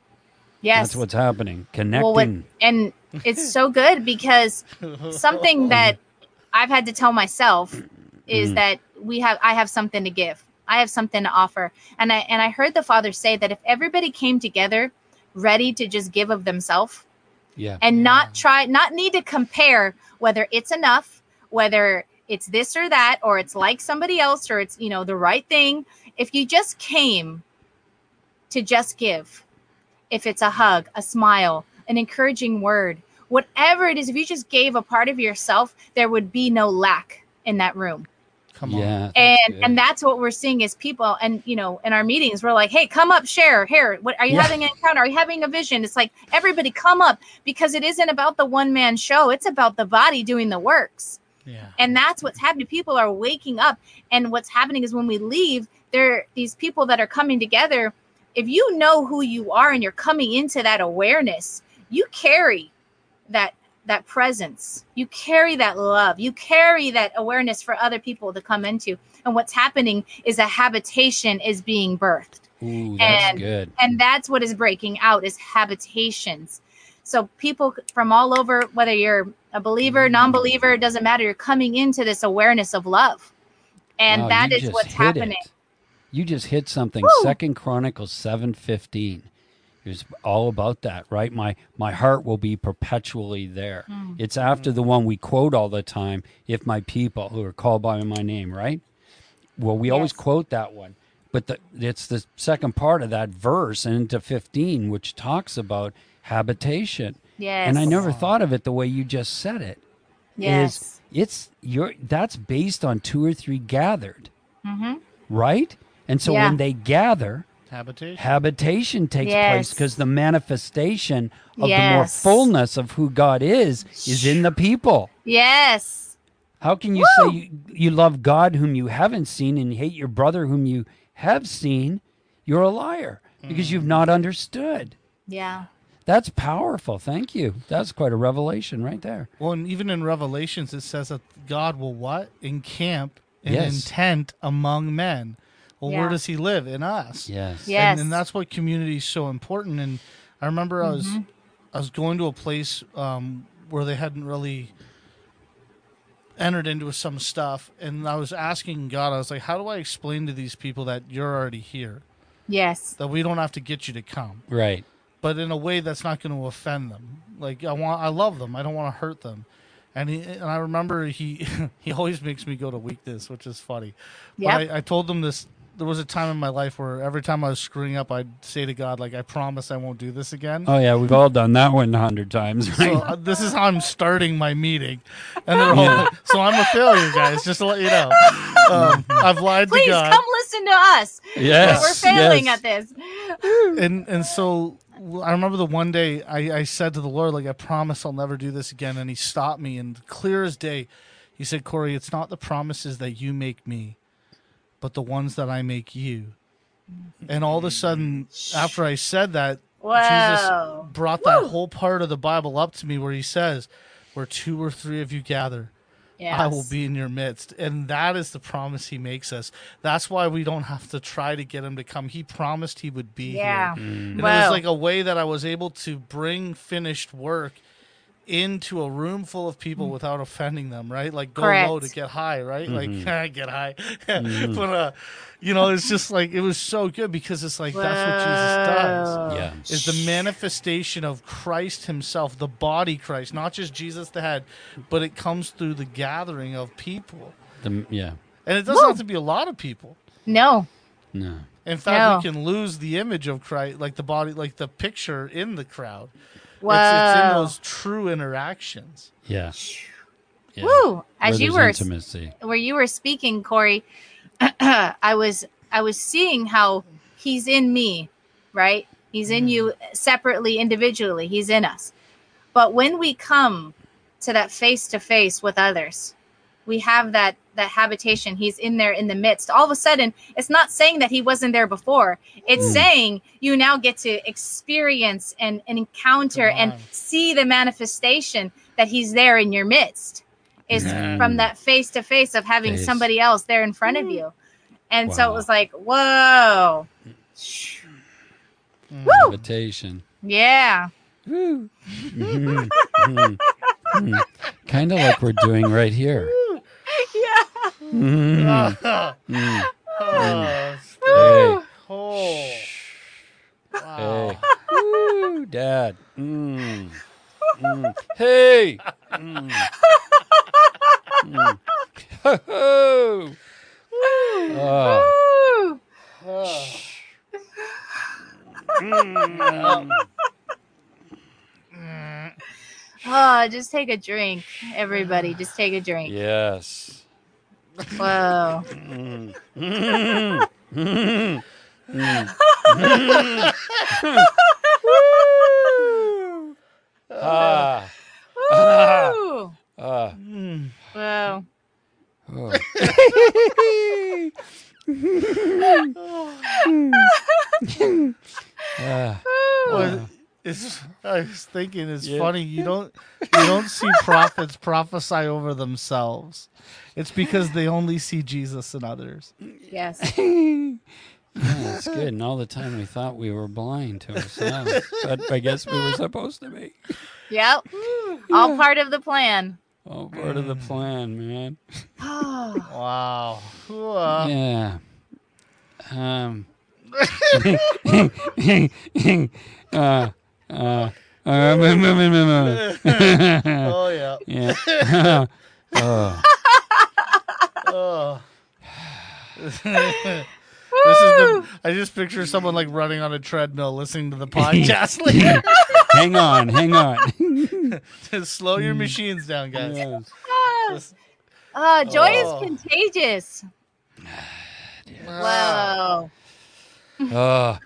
Yes. That's what's happening. Well, Connecting. and it's so good because something that I've had to tell myself is that I have something to give. I have something to offer. And I heard the Father say that if everybody came together ready to just give of themselves Yeah. and not need to compare whether it's enough, whether it's this or that, or it's like somebody else, or it's, the right thing. If you just came to just give if it's a hug, a smile, an encouraging word, whatever it is, if you just gave a part of yourself, there would be no lack in that room. Come on. Yeah, And that's what we're seeing as people. And, you know, in our meetings, we're like, hey, come up, share. Here, what are you having an encounter? Are you having a vision? It's like, everybody come up, because it isn't about the one man show. It's about the body doing the works. Yeah. And that's what's happening. People are waking up. And what's happening is when we leave, these people that are coming together, if you know who you are and you're coming into that awareness, you carry that presence, you carry that love, you carry that awareness for other people to come into. And what's happening is a habitation is being birthed. Ooh, that's good. And that's what is breaking out, is habitations. So people from all over, whether you're a believer, non-believer, it doesn't matter. You're coming into this awareness of love. And Wow, that you is just what's hit happening. it. You just hit something. Woo! 2 Chronicles 7:15. It's all about that, right? My heart will be perpetually there. It's after the one we quote all the time, if my people who are called by my name, right? Well, we always quote that one. But it's the second part of that verse and into 15, which talks about habitation. Yes. And I never thought of it the way you just said it. Yes. That's based on 2 or 3 gathered, Mm-hmm. right? And so when they gather, habitation takes place, because the manifestation of the more fullness of who God is in the people. Yes. How can you say you love God whom you haven't seen and hate your brother whom you have seen? You're a liar, because you've not understood. Yeah. That's powerful. Thank you. That's quite a revelation right there. Well, and even in Revelations, it says that God will what? Encamp in intent among men. Well, where does he live? In us. Yes. Yes. And that's what community is so important. And I remember I was going to a place where they hadn't really entered into some stuff, and I was asking God, I was like, how do I explain to these people that you're already here? Yes. That we don't have to get you to come. Right. But in a way that's not going to offend them. Like I love them. I don't want to hurt them. And I remember he always makes me go to weakness, which is funny. Yeah. But I told them this. There was a time in my life where every time I was screwing up, I'd say to God, like, I promise I won't do this again. Oh, yeah, we've all done that one 100 times, right? So this is how I'm starting my meeting. And they're all so I'm a failure, guys, just to let you know. I've lied Please to God. come listen to us. Yes. We're failing at this. And so I remember the one day I said to the Lord, like, I promise I'll never do this again. And he stopped me, and clear as day, he said, Corey, it's not the promises that you make me, but the ones that I make you. And all of a sudden, after I said that, Jesus brought that whole part of the Bible up to me where he says, where 2 or 3 of you gather, I will be in your midst. And that is the promise he makes us. That's why we don't have to try to get him to come. He promised he would be here. And it was like a way that I was able to bring finished work into a room full of people without offending them, right? Like go low to get high, right? Like get high. But it's just like, it was so good, because it's like that's what Jesus does. Yeah. Is the manifestation of Christ himself, the body Christ, not just Jesus the head, but it comes through the gathering of people. And it doesn't have to be a lot of people. No. In fact, we can lose the image of Christ, like the body, like the picture in the crowd. It's in those true interactions. Yeah. Woo! As you were intimacy. Where you were speaking, Corey, I was seeing how he's in me, right? He's in you separately, individually. He's in us. But when we come to that face to face with others, we have that habitation. He's in there in the midst. All of a sudden, it's not saying that he wasn't there before. It's saying you now get to experience and encounter and see the manifestation that he's there in your midst. Is from that face to face of having somebody else there in front of you. And so it was like, whoa. Woo! Invitation. Yeah. Woo. Kind of like we're doing right here. Yeah. Hey. Wow. Hey. Woo, Dad. Hey. Ho-ho. Woo. Oh, just take a drink, everybody. Just take a drink. Yes. Whoa. Ah. Woo! Ah. Wow. Oh. Ah. Well, I was thinking it's Yeah. funny you don't see prophets prophesy over themselves. It's because they only see Jesus in others. Yes. Yeah, it's good. And all the time we thought we were blind to ourselves, but I guess we were supposed to be. Yep. All part of the plan. All part of the plan, man. Wow. Yeah. Oh yeah. Yeah. Oh. Oh. This is I just picture someone like running on a treadmill listening to the podcast later. Hang on. Just slow your machines down, guys. Yes. Joy Oh. is contagious. Whoa. Oh.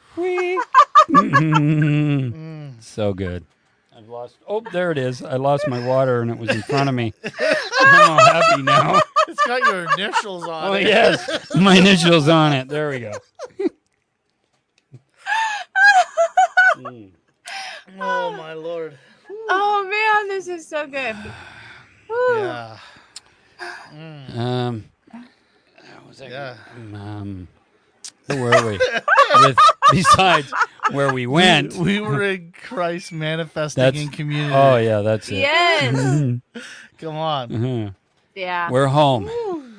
So good. I've lost. Oh, there it is. I lost my water and it was in front of me. I'm all happy now. It's got your initials on Oh, it. yes. My initials on it. There we go. Oh my Lord. Oh man, this is so good. Woo. Yeah. What was that? Yeah. Where were we? Besides where we went. We were in Christ manifesting That's- in community. Oh, yeah, that's it. Yes. Come on. Mhm. Yeah. We're home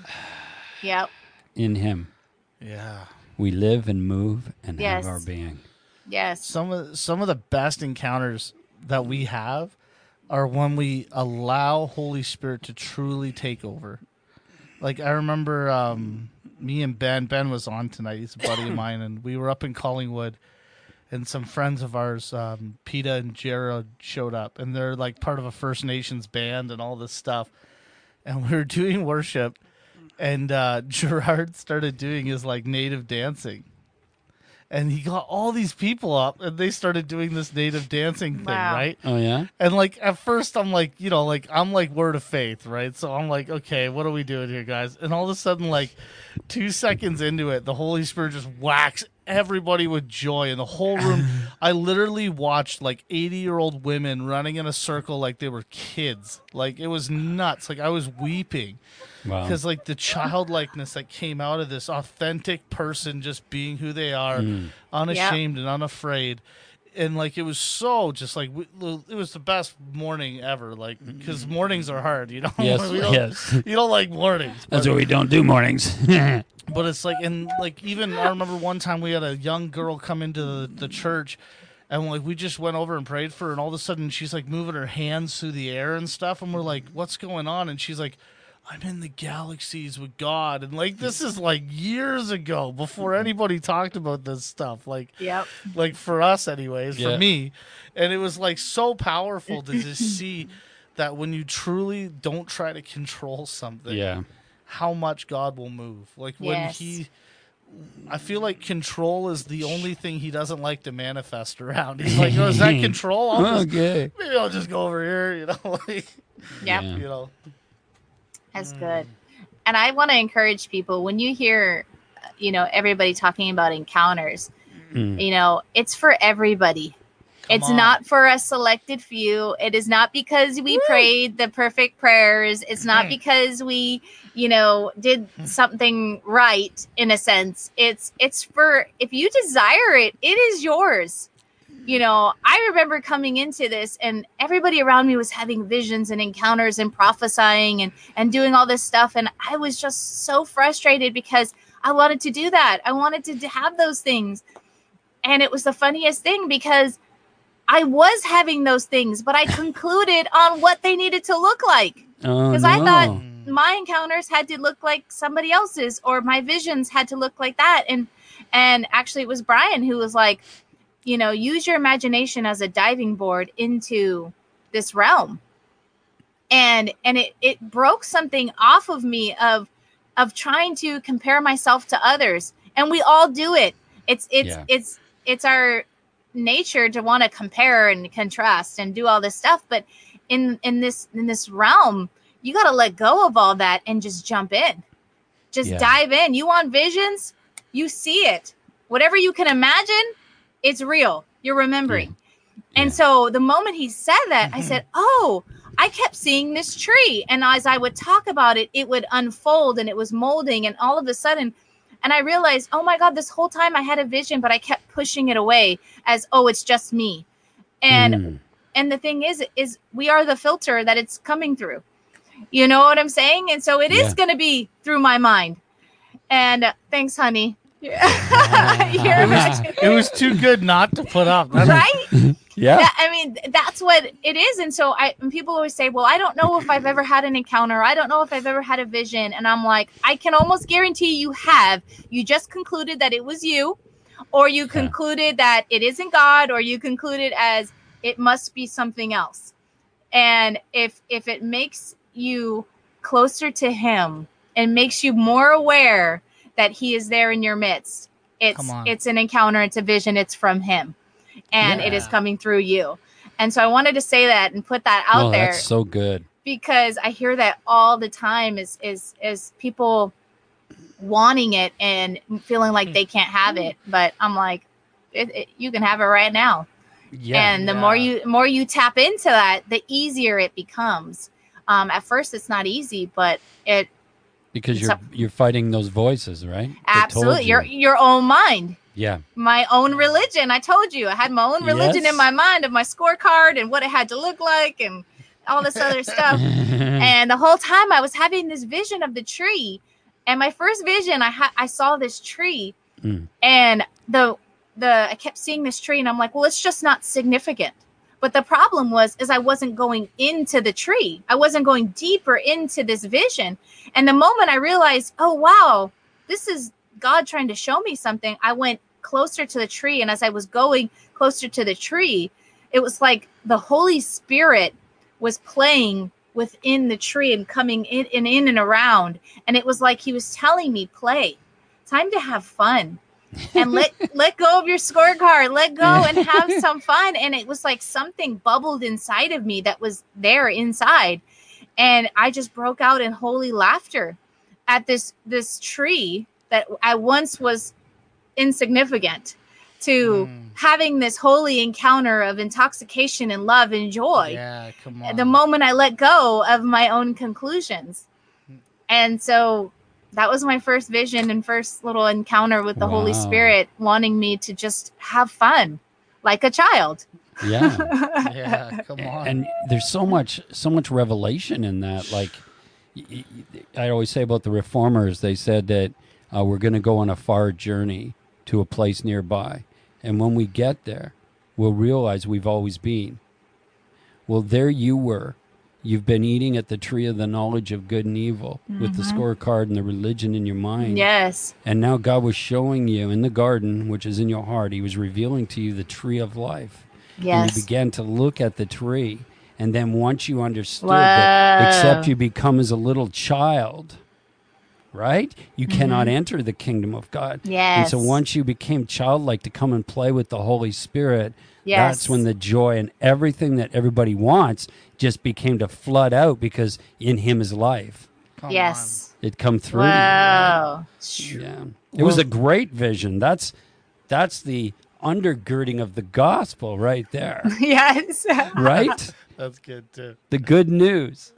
Yep. in Him. Yeah. We live and move and Yes. have our being. Yes. Some of the best encounters that we have are when we allow Holy Spirit to truly take over. Like I remember me and Ben was on tonight. He's a buddy of mine, and we were up in Collingwood, and some friends of ours, PETA and Jared, showed up, and they're like part of a First Nations band and all this stuff. And we were doing worship, and Gerard started doing his like native dancing. And he got all these people up, and they started doing this native dancing thing, Wow. right? Oh, yeah? And like at first, I'm like, I'm like word of faith, right? So I'm like, okay, what are we doing here, guys? And all of a sudden, like 2 seconds into it, the Holy Spirit just whacks everybody with joy in the whole room. I literally watched like 80-year-old women running in a circle like they were kids. Like it was nuts. Like I was weeping. Wow. Because like the childlikeness that came out of this authentic person just being who they are, unashamed and unafraid, and like it was so just like it was the best morning ever. Like because mornings are hard, you know. Yes, yes. You don't like mornings. That's why we don't do mornings. But it's like, and like even I remember one time we had a young girl come into the church. And like we just went over and prayed for her, and all of a sudden she's like moving her hands through the air and stuff, and we're like, "What's going on?" And she's like, I'm in the galaxies with God. And like this is like years ago before anybody talked about this stuff. Like Yep. like for us anyways, Yeah. for me. And it was like so powerful to just see that when you truly don't try to control something, Yeah. how much God will move. Like when Yes. I feel like control is the only thing he doesn't like to manifest around. He's like, oh, is that control? Okay. Maybe I'll just go over here, you know, like, Yep. Yeah. you know. That's good. And I want to encourage people when you hear, everybody talking about encounters, it's for everybody. It's on. not for a selected few. It is not because we prayed the perfect prayers. It's not because we, did something right in a sense. It's for, if you desire it, it is yours. I remember coming into this and everybody around me was having visions and encounters and prophesying and doing all this stuff. And I was just so frustrated because I wanted to do that. I wanted to have those things. And it was the funniest thing because I was having those things, but I concluded on what they needed to look like. Oh, Because no. I thought my encounters had to look like somebody else's or my visions had to look like that. And actually it was Brian who was like, use your imagination as a diving board into this realm. And it broke something off of me of trying to compare myself to others. And we all do it. It's our nature to want to compare and contrast and do all this stuff. But in this realm, you got to let go of all that and just jump in. Just dive in. You want visions? You see it. Whatever you can imagine, it's real. You're remembering. And so the moment he said that, I said, oh, I kept seeing this tree. And as I would talk about it, it would unfold and it was molding. And all of a sudden, and I realized, oh my God, this whole time I had a vision, but I kept pushing it away as, oh, it's just me. And the thing is we are the filter that it's coming through. You know what I'm saying? And so it is going to be through my mind. And thanks, honey. It was too good not to put up. Right? Yeah. I mean, that's what it is. And so and people always say, well, I don't know if I've ever had an encounter. I don't know if I've ever had a vision. And I'm like, I can almost guarantee you have. You just concluded that it was you, or you concluded that it isn't God, or you concluded as it must be something else. And if it makes you closer to him and makes you more aware that he is there in your midst, it's an encounter, it's a vision, it's from him. And it is coming through you. And so I wanted to say that and put that out there. That's so good. Because I hear that all the time is people wanting it and feeling like they can't have it. But I'm like, you can have it right now. Yeah. And the more you tap into that, the easier it becomes. At first, it's not easy, but because you're fighting those voices, right? Absolutely. Your own mind. Yeah. My own religion. I told you I had my own religion in my mind of my scorecard and what it had to look like and all this other stuff. And the whole time I was having this vision of the tree. And my first vision, I saw this tree and I kept seeing this tree and I'm like, well, it's just not significant. But the problem is I wasn't going into the tree. I wasn't going deeper into this vision. And the moment I realized, oh, wow, this is God trying to show me something, I went closer to the tree. And as I was going closer to the tree, it was like the Holy Spirit was playing within the tree and coming in and around. And it was like he was telling me, play. Time to have fun. And let go of your scorecard. Let go and have some fun. And it was like something bubbled inside of me that was there inside. And I just broke out in holy laughter at this tree that I once was insignificant to having this holy encounter of intoxication and love and joy. Yeah, come on. The moment I let go of my own conclusions. And so that was my first vision and first little encounter with the Holy Spirit, wanting me to just have fun like a child. Yeah. Yeah, come on. And there's so much revelation in that. Like I always say about the reformers, they said that we're going to go on a far journey to a place nearby. And when we get there, we'll realize we've always been. Well, there you were. You've been eating at the tree of the knowledge of good and evil with the scorecard and the religion in your mind. Yes. And now God was showing you in the garden, which is in your heart, he was revealing to you the tree of life. Yes. And you began to look at the tree. And then once you understood that, except you become as a little child, right? You cannot enter the kingdom of God. Yes. And so once you became childlike to come and play with the Holy Spirit, that's when the joy and everything that everybody wants just became to flood out because in him is life. Yes. It come through. Wow. Yeah. It was a great vision. That's the undergirding of the gospel right there. Yes. Right? That's good too. The good news.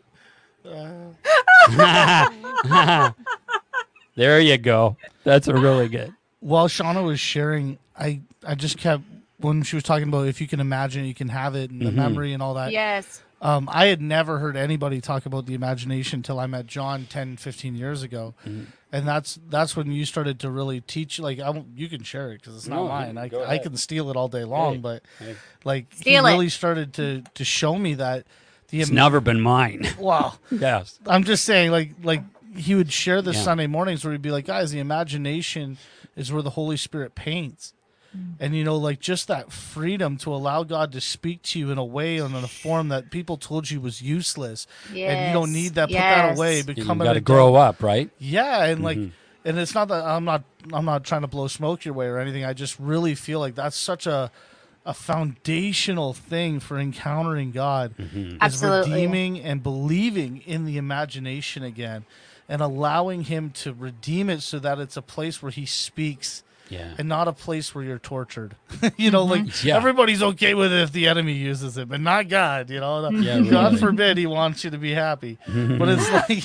There you go. That's a really good. While Shauna was sharing, I just kept, when she was talking about if you can imagine, you can have it, and the memory and all that. Yes. I had never heard anybody talk about the imagination until I met John 10, 15 years ago. And that's when you started to really teach. Like, you can share it because it's not mine. I can steal it all day long, but like Steal he really started to show me that it's never been mine. Wow. Yes. I'm just saying, like he would share this Sunday mornings where he'd be like, guys, the imagination is where the Holy Spirit paints. And, like just that freedom to allow God to speak to you in a way and in a form that people told you was useless. Yes. And you don't need that. Put that away. You Become got to grow up, right? Yeah. And and it's not that I'm not trying to blow smoke your way or anything. I just really feel like that's such a foundational thing for encountering God. Is Absolutely. redeeming and believing in the imagination again and allowing him to redeem it so that it's a place where he speaks. Yeah. And not a place where you're tortured. Everybody's okay with it if the enemy uses it, but not God. God forbid he wants you to be happy. But it's like,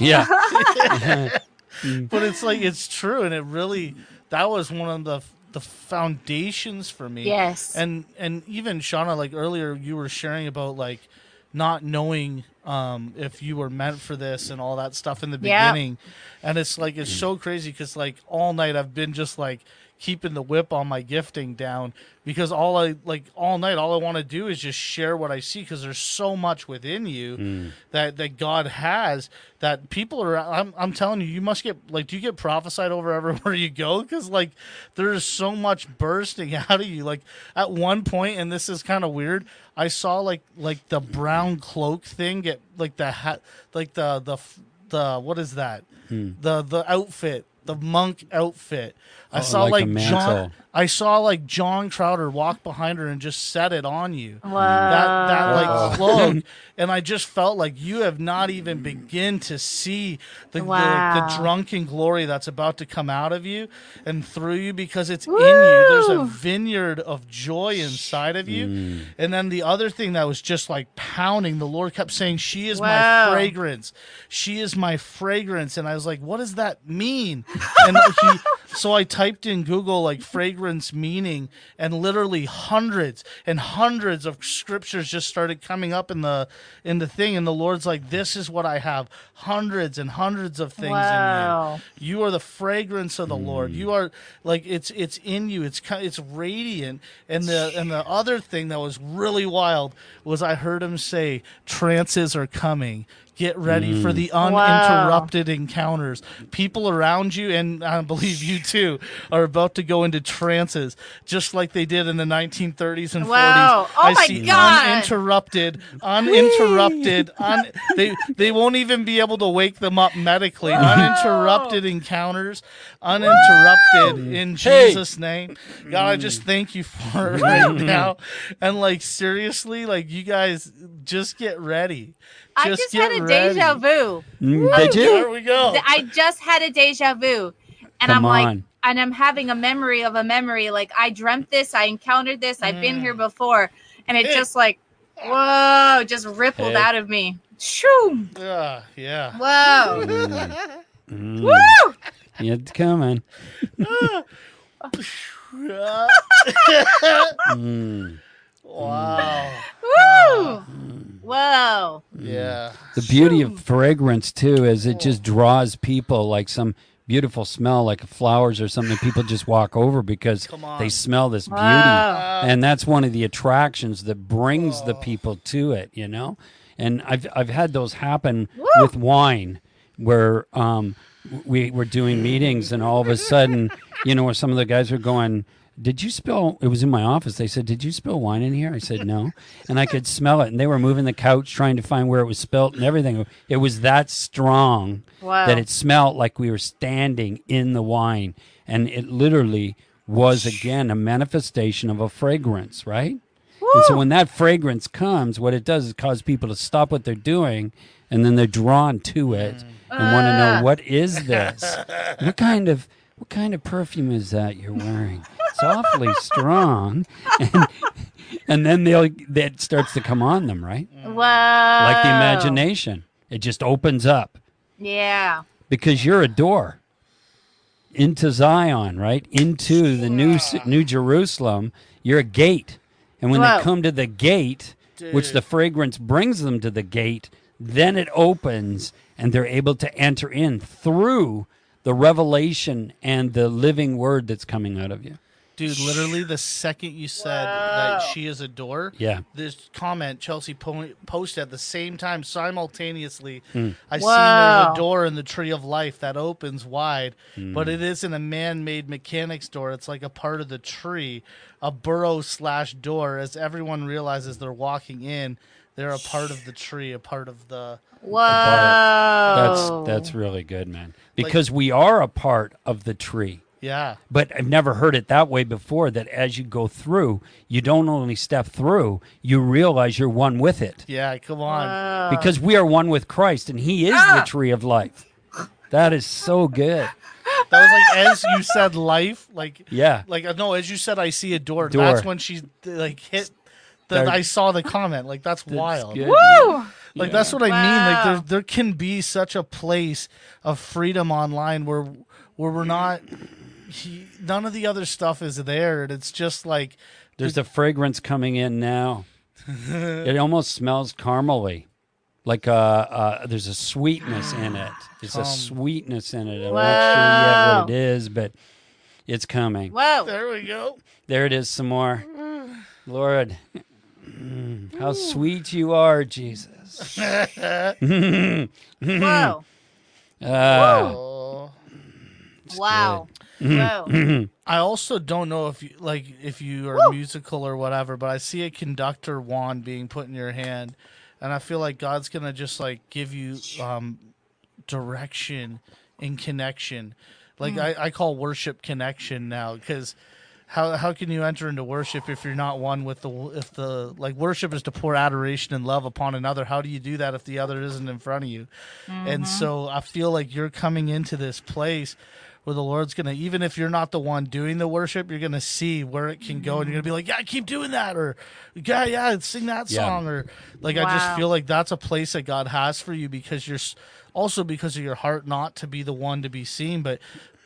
but it's like, it's true. And it really, that was one of the foundations for me. Yes. And even Shauna, like earlier you were sharing about like not knowing if you were meant for this and all that stuff in the beginning. And it's like, it's so crazy because like all night I've been just like keeping the whip on my gifting down because all night all I want to do is just share what I see because there's so much within you that God has that people are. I'm telling you must get like, do you get prophesied over everywhere you go? Because like there's so much bursting out of you. Like at one point, and this is kind of weird, I saw like the brown cloak thing get like the hat, like the what is that? The outfit. The monk outfit. I saw like John Crowder walk behind her and just set it on you. Wow. That like cloak, and I just felt like you have not even begin to see the drunken glory that's about to come out of you and through you because it's in you. There's a vineyard of joy inside of you. And then the other thing that was just like pounding, the Lord kept saying, "She is my fragrance. She is my fragrance." And I was like, "What does that mean?" And so I typed in Google like fragrance meaning, and literally hundreds and hundreds of scriptures just started coming up in the thing. And the Lord's like, "This is what I have: hundreds and hundreds of things in you. You are the fragrance of the Lord. You are like it's in you. It's radiant." And the other thing that was really wild was I heard him say, "Trances are coming. Get ready for the uninterrupted encounters." People around you, and I believe you too, are about to go into trances, just like they did in the 1930s and 40s. Oh my God. Uninterrupted. They won't even be able to wake them up medically. Uninterrupted encounters, uninterrupted in Jesus' name. God, I just thank you for it right now. And like seriously, like you guys just get ready. I just had a deja vu. Did you? There we go. I just had a deja vu. And Come I'm like, on. and I'm having a memory of a memory. Like I dreamt this, I encountered this, I've been here before. And it just like, whoa, just rippled out of me. Shoo! Yeah. Whoa. Woo! It's coming. Wow. Woo! Whoa. Yeah. The beauty of fragrance too is it just draws people, like some beautiful smell like flowers or something. People just walk over because they smell this beauty. And that's one of the attractions that brings the people to it, And I've had those happen with wine where we were doing meetings and all of a sudden, where some of the guys are going, "Did you spill?" It was in my office. They said, "Did you spill wine in here?" I said, "No." And I could smell it. And they were moving the couch, trying to find where it was spilt and everything. It was that strong that it smelled like we were standing in the wine. And it literally was, again, a manifestation of a fragrance, right? And so when that fragrance comes, what it does is cause people to stop what they're doing, and then they're drawn to it and want to know, what is this? What kind of perfume is that you're wearing? It's awfully strong. And then that starts to come on them, right? Wow. Like the imagination. It just opens up. Yeah. Because you're a door into Zion, right? Into the New Jerusalem. You're a gate. And when they come to the gate, which the fragrance brings them to the gate, then it opens and they're able to enter in through the revelation and the living word that's coming out of you. Dude, literally the second you said that she is a door, this comment Chelsea posted at the same time, simultaneously. I seen there's a door in the tree of life that opens wide, but it isn't a man-made mechanics door. It's like a part of the tree, a burrow/door. As everyone realizes they're walking in, they're a part of the tree, a part of the... Whoa. That's really good, man. Because we are a part of the tree. Yeah. But I've never heard it that way before, that as you go through, you don't only step through, you realize you're one with it. Yeah, come on. Because we are one with Christ, and he is the tree of life. That is so good. That was like, as you said life, like... Yeah. Like, no, as you said, I see a door. That's when she, like, hit... I saw the comment. Like, that's wild. Good. Woo! Like, that's what I mean. Like, there can be such a place of freedom online where we're not... none of the other stuff is there, and it's just like... There's a fragrance coming in now. It almost smells caramely. Like there's a sweetness in it. There's a sweetness in it. I'm not sure yet what it is, but it's coming. Whoa. There we go. There it is some more. Lord, how sweet you are, Jesus. Whoa. Oh. Wow. Whoa. I also don't know if you are musical or whatever, but I see a conductor wand being put in your hand, and I feel like God's gonna just like give you direction and connection. Like I call worship connection now, because how can you enter into worship if you're not one with worship is to pour adoration and love upon another. How do you do that if the other isn't in front of you? And so I feel like you're coming into this place where the Lord's going to, even if you're not the one doing the worship, you're going to see where it can go. And you're going to be like, yeah, keep doing that. Or, yeah, sing that song. Or, like, I just feel like that's a place that God has for you, because you're also, because of your heart, not to be the one to be seen, but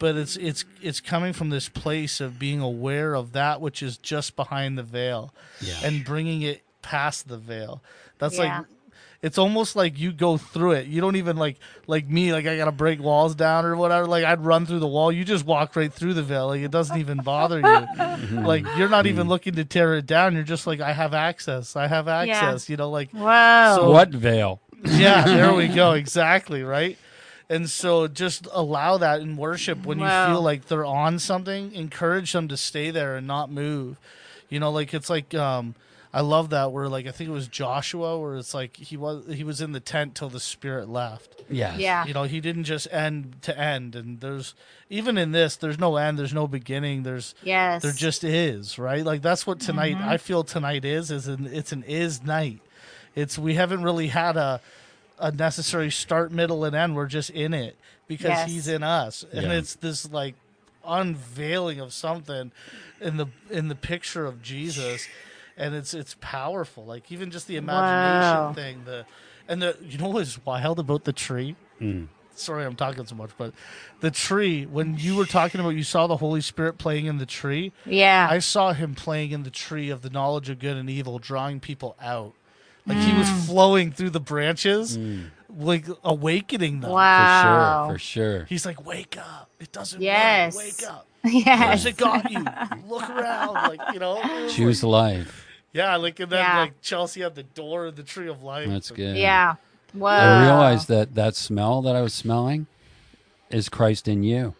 it's coming from this place of being aware of that which is just behind the veil and bringing it past the veil. That's like... It's almost like you go through it. You don't even like me, like I got to break walls down or whatever. Like I'd run through the wall. You just walk right through the veil. Like it doesn't even bother you. Like you're not even looking to tear it down. You're just like, I have access. You know, like, wow. So, what veil? Yeah, there we go. Exactly. Right. And so just allow that in worship. When you feel like they're on something, encourage them to stay there and not move. You know, like it's like, I love that where, like, I think it was Joshua, where it's like he was in the tent till the Spirit left. Yeah. You know, he didn't just end to end. And there's, even in this, there's no end, there's no beginning. There just is, right? Like that's what tonight, I feel tonight it's an is night. We haven't really had a necessary start, middle, and end. We're just in it because he's in us. And it's this like unveiling of something in the picture of Jesus. And it's powerful. Like even just the imagination thing. You know what is wild about the tree? Sorry, I'm talking so much, but the tree. When you were talking about, you saw the Holy Spirit playing in the tree. Yeah, I saw him playing in the tree of the knowledge of good and evil, drawing people out. Like he was flowing through the branches, like awakening them. Wow, for sure. He's like, wake up! It doesn't work. Wake up! Yes. Where's it got you? Look around, like you know. Choose life. Yeah, like and then like Chelsea had the door of the tree of life. That's good. Yeah. Whoa. I realized that smell that I was smelling is Christ in you.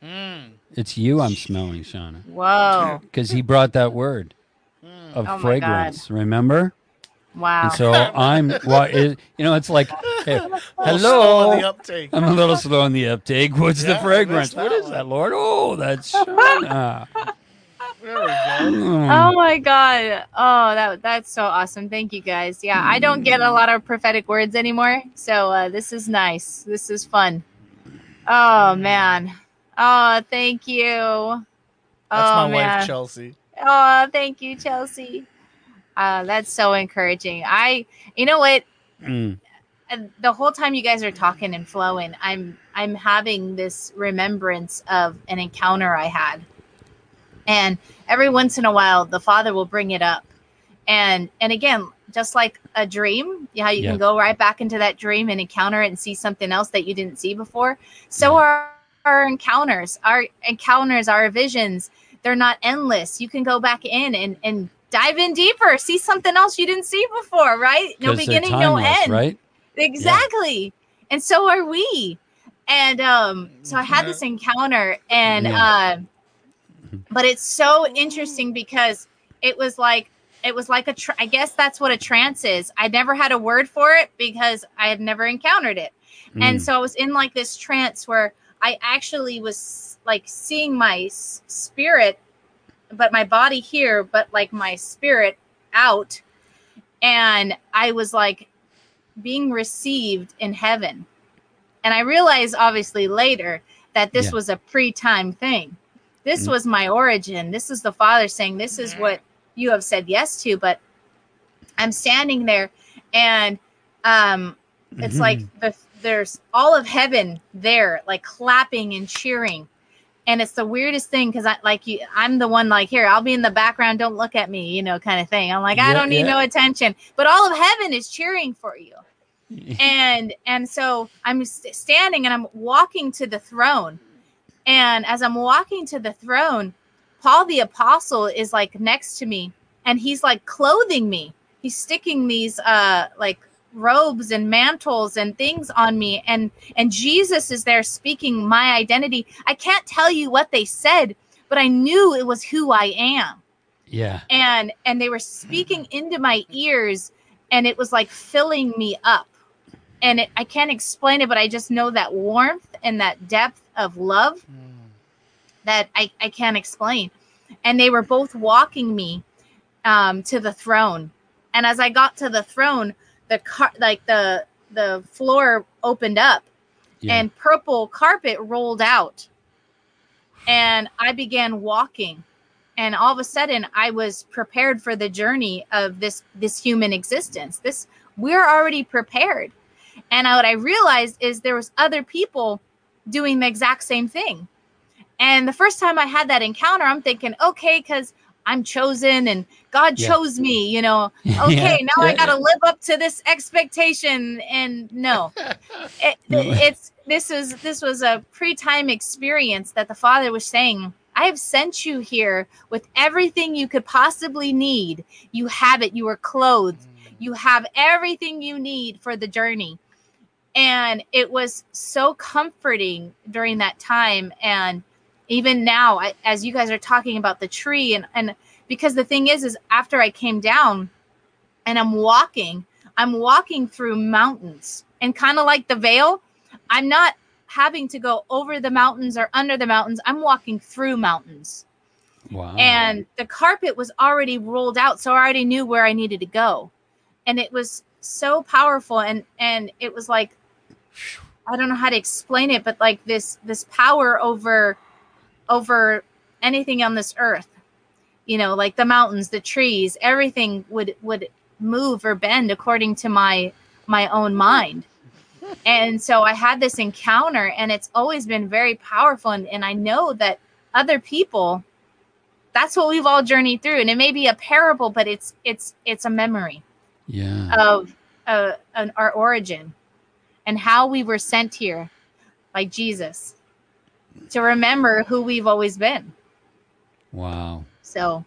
It's you I'm smelling, Shauna. Whoa. Because he brought that word of fragrance. Remember? Wow. And so it's like, hey, hello. Slow on the uptake. I'm a little slow on the uptake. What's the fragrance? What is that, Lord? Oh, that's Shauna. There we go. Oh my God. Oh, that's so awesome. Thank you guys. Yeah, I don't get a lot of prophetic words anymore. So this is nice. This is fun. Oh man. Oh, thank you. That's my wife, Chelsea. Oh, thank you, Chelsea. That's so encouraging. You know what? The whole time you guys are talking and flowing, I'm having this remembrance of an encounter I had. And every once in a while, the Father will bring it up. And again, just like a dream, how you can go right back into that dream and encounter it and see something else that you didn't see before. So are our encounters, our visions. they're not endless. You can go back in and dive in deeper, see something else you didn't see before, right? No beginning, no end. Right? Exactly. Yeah. And so are we. And so I had this encounter, and but it's so interesting because it was like I guess that's what a trance is. I never had a word for it because I had never encountered it. And so I was in like this trance where I actually was like seeing my spirit, but my body here, but like my spirit out. And I was like being received in heaven. And I realized obviously later that this was a pre-time thing. This was my origin. This is the Father saying, this is what you have said yes to. But I'm standing there, and it's like there's all of heaven there, like clapping and cheering. And it's the weirdest thing because I'm the one like, here, I'll be in the background. Don't look at me, kind of thing. I'm like, I don't need no attention. But all of heaven is cheering for you. And so I'm standing and I'm walking to the throne. And as I'm walking to the throne, Paul the Apostle is like next to me, and he's like clothing me. He's sticking these like robes and mantles and things on me, and Jesus is there speaking my identity. I can't tell you what they said, but I knew it was who I am. Yeah. And they were speaking into my ears, and it was like filling me up. And I can't explain it, but I just know that warmth and that depth of love that I can't explain. And they were both walking me to the throne. And as I got to the throne, the floor opened up, and purple carpet rolled out. And I began walking. And all of a sudden, I was prepared for the journey of this human existence. We're already prepared. And what I realized is there was other people doing the exact same thing. And the first time I had that encounter, I'm thinking, okay, because I'm chosen and God chose me, okay, now I got to live up to this expectation. And no, this was a pre-time experience that the Father was saying, I have sent you here with everything you could possibly need. You have it. You are clothed. You have everything you need for the journey. And it was so comforting during that time. And even now, as you guys are talking about the tree, and because the thing is after I came down and I'm walking through mountains, and kind of like the veil, I'm not having to go over the mountains or under the mountains. I'm walking through mountains. Wow. And the carpet was already rolled out. So I already knew where I needed to go. And it was so powerful. And it was like, I don't know how to explain it, but like this power over anything on this earth, like the mountains, the trees, everything would move or bend according to my own mind. And so I had this encounter, and it's always been very powerful. And I know that other people, that's what we've all journeyed through. And it may be a parable, but it's a memory of our origin and how we were sent here by Jesus to remember who we've always been. Wow. So,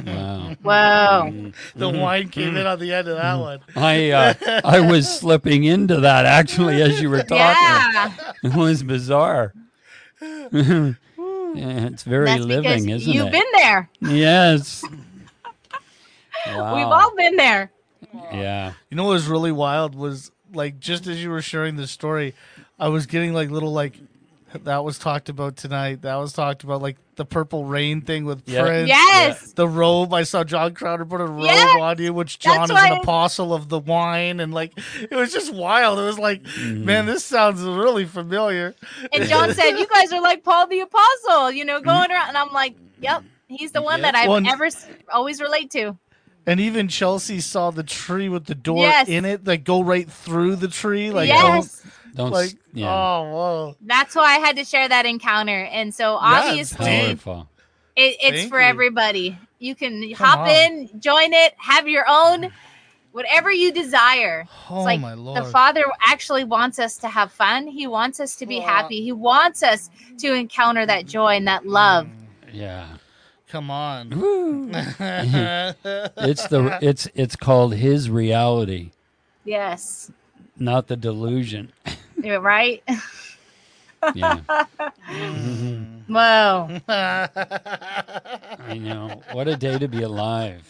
wow. The wine came in on the end of that one. I was slipping into that actually as you were talking. Yeah. It was bizarre. It's very living, isn't it? You've been there. Yes. Wow. We've all been there. Yeah. You know what was really wild was like just as you were sharing the story, I was getting like little like that was talked about tonight. That was talked about like the purple rain thing with Prince. Yes. The robe. I saw John Crowder put a robe on you, which John is an apostle of the wine, and like it was just wild. It was like, man, this sounds really familiar. And John said, "You guys are like Paul the Apostle, going around." And I'm like, "Yep, he's the one that I've ever always relate to." And even Chelsea saw the tree with the door in it, like go right through the tree, like don't like oh whoa. That's why I had to share that encounter, and so obviously it's for everybody. You can hop in, join it, have your own, whatever you desire. Oh it's like my Lord. The Father actually wants us to have fun. He wants us to be happy. He wants us to encounter that joy and that love. Yeah. Come on. Woo. It's called his reality, Yes. not the delusion. You're right. Yeah. Whoa. I know. What a day to be alive.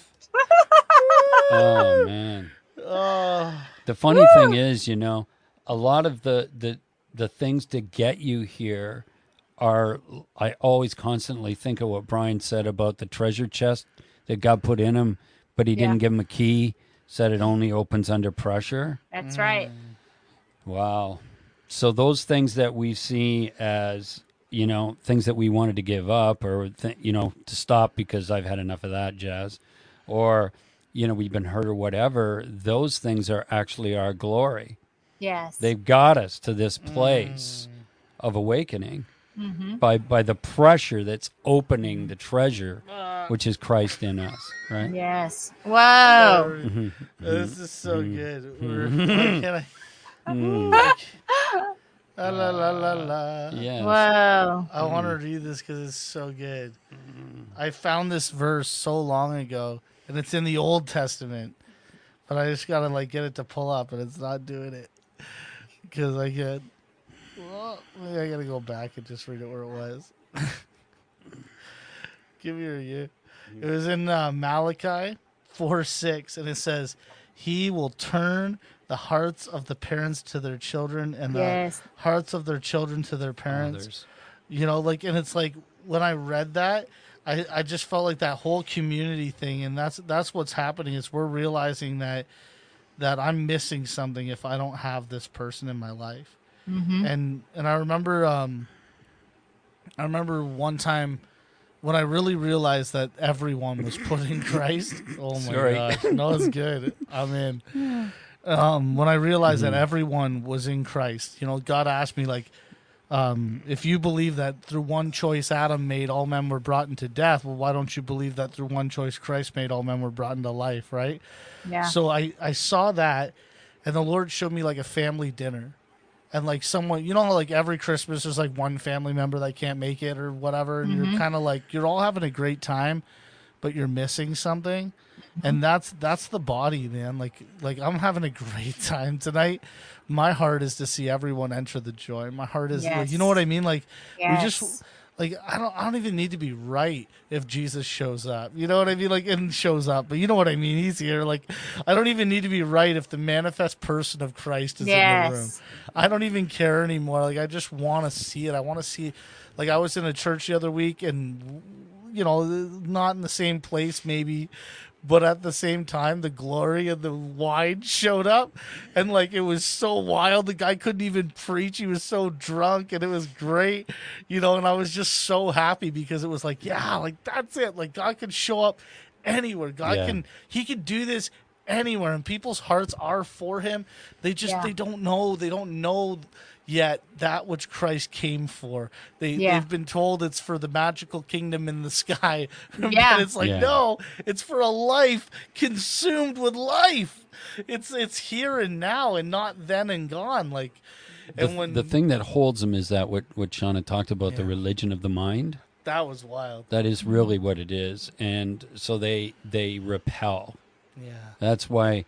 Oh man. Oh, The funny thing is, a lot of the things to get you here are, I always constantly think of what Brian said about the treasure chest that God put in him, but he didn't give him a key, said it only opens under pressure. That's right. Wow. So those things that we see as, things that we wanted to give up or, to stop because I've had enough of that jazz, or, we've been hurt or whatever, those things are actually our glory. Yes. They've got us to this place of awakening by the pressure that's opening the treasure, which is Christ in us, right? Yes. Whoa. this is so good. Why can't I? La la la la la. Yes. Whoa. I want to read this because it's so good. I found this verse so long ago, and it's in the Old Testament, but I just gotta get it to pull up, and it's not doing it because I get. Well, maybe I gotta go back and just read it where it was. Give me a review. It was in Malachi 4:6, and it says, "He will turn the hearts of the parents to their children, and the hearts of their children to their parents." Others. And it's like when I read that, I just felt like that whole community thing, and that's what's happening is we're realizing that I'm missing something if I don't have this person in my life. And I remember one time when I really realized that everyone was put in Christ. Oh my gosh, no, it's good. I'm in. When I realized that everyone was in Christ, God asked me if you believe that through one choice Adam made all men were brought into death, well, why don't you believe that through one choice Christ made all men were brought into life, right? Yeah. So I saw that, and the Lord showed me a family dinner. And someone, how every Christmas there's one family member that can't make it or whatever, and you're kind of you're all having a great time, but you're missing something, and that's the body, man. I'm having a great time tonight. My heart is to see everyone enter the joy. My heart is, you know what I mean? We just. I don't even need to be right if Jesus shows up. You know what I mean? And shows up, but you know what I mean? He's here. I don't even need to be right if the manifest person of Christ is in the room. I don't even care anymore. I just want to see it. I want to see, I was in a church the other week and, not in the same place maybe, but at the same time, the glory of the wine showed up, and it was so wild. The guy couldn't even preach; he was so drunk, and it was great, And I was just so happy because it was that's it. God can show up anywhere. He can do this anywhere, and people's hearts are for Him. They just they don't know yet that which Christ came for. They've been told it's for the magical kingdom in the sky. But it's no, it's for a life consumed with life. It's here and now and not then and gone. The thing that holds them is that what Shauna talked about, the religion of the mind. That was wild. That is really what it is. And so they repel. Yeah. That's why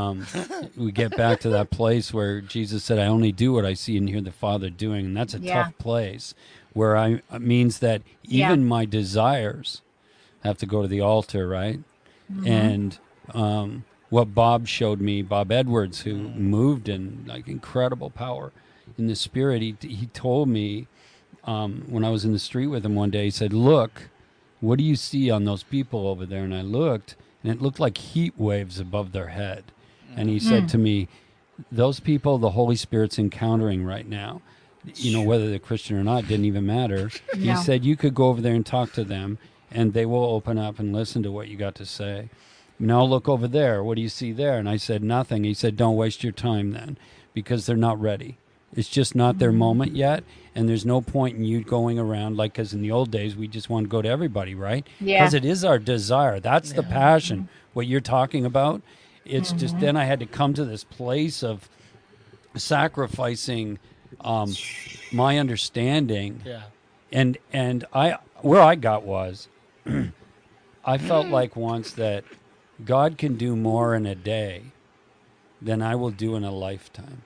we get back to that place where Jesus said, I only do what I see and hear the Father doing. And that's a tough place where it means that even my desires have to go to the altar, right? And what Bob showed me, Bob Edwards, who moved in incredible power in the Spirit, he told me when I was in the street with him one day, he said, look, what do you see on those people over there? And I looked, and it looked like heat waves above their head. And he said to me, those people the Holy Spirit's encountering right now, whether they're Christian or not, didn't even matter. He said you could go over there and talk to them, and they will open up and listen to what you got to say. Now look over there. What do you see there? And I said, nothing. He said, don't waste your time then, because they're not ready. It's just not their moment yet, and there's no point in you going around because in the old days we just wanted to go to everybody, right? Because it is our desire. That's the passion. What you're talking about. It's just then I had to come to this place of sacrificing my understanding, and where I got was I felt like once that God can do more in a day than I will do in a lifetime.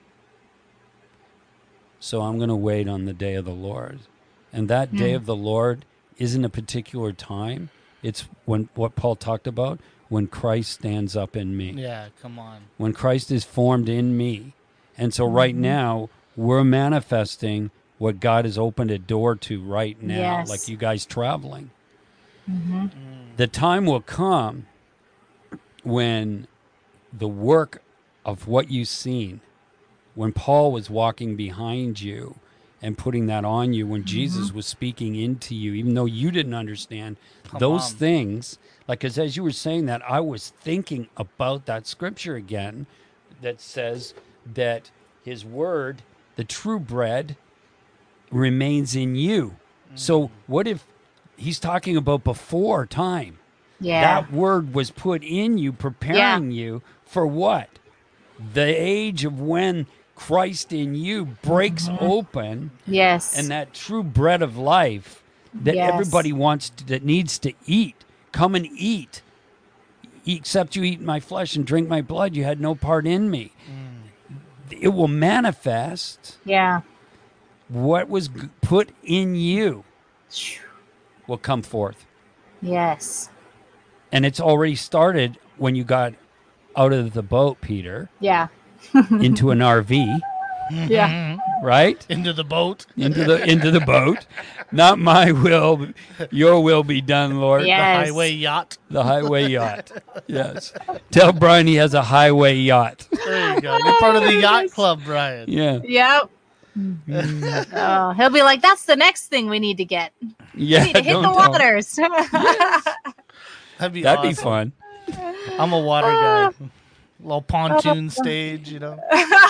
So I'm going to wait on the day of the Lord. And that day of the Lord isn't a particular time. It's when what Paul talked about, when Christ stands up in me. Yeah, come on. When Christ is formed in me. And so right now, we're manifesting what God has opened a door to right now, Yes. like you guys traveling. The time will come when the work of what you've seen, when Paul was walking behind you and putting that on you, when Jesus was speaking into you, even though you didn't understand those on. things, like as you were saying that, I was thinking about that scripture again that says that his word, the true bread, remains in you. So what if he's talking about before time? Yeah. That word was put in you, preparing you for what? The age of when Christ in you breaks open, Yes. and that true bread of life that Yes. everybody wants to, that needs to eat. Come and eat. Except you eat my flesh and drink my blood, you had no part in me. It will manifest Yeah. what was put in you will come forth. Yes. And it's already started when you got out of the boat, Peter, Yeah. into an RV, Yeah. right? Into the boat. Into the boat. Not my will, your will be done, Lord. Yeah. The Yes. highway yacht. The highway yacht. Yes. Tell Brian he has a highway yacht. There you go. You're part of the yacht club, Brian. Yeah. Yep. Oh, he'll be like, that's the next thing we need to get. Yeah. We need to hit the don't tell him. waters. That'd be That'd be awesome. fun. I'm a water guy. Little pontoon stage, you know.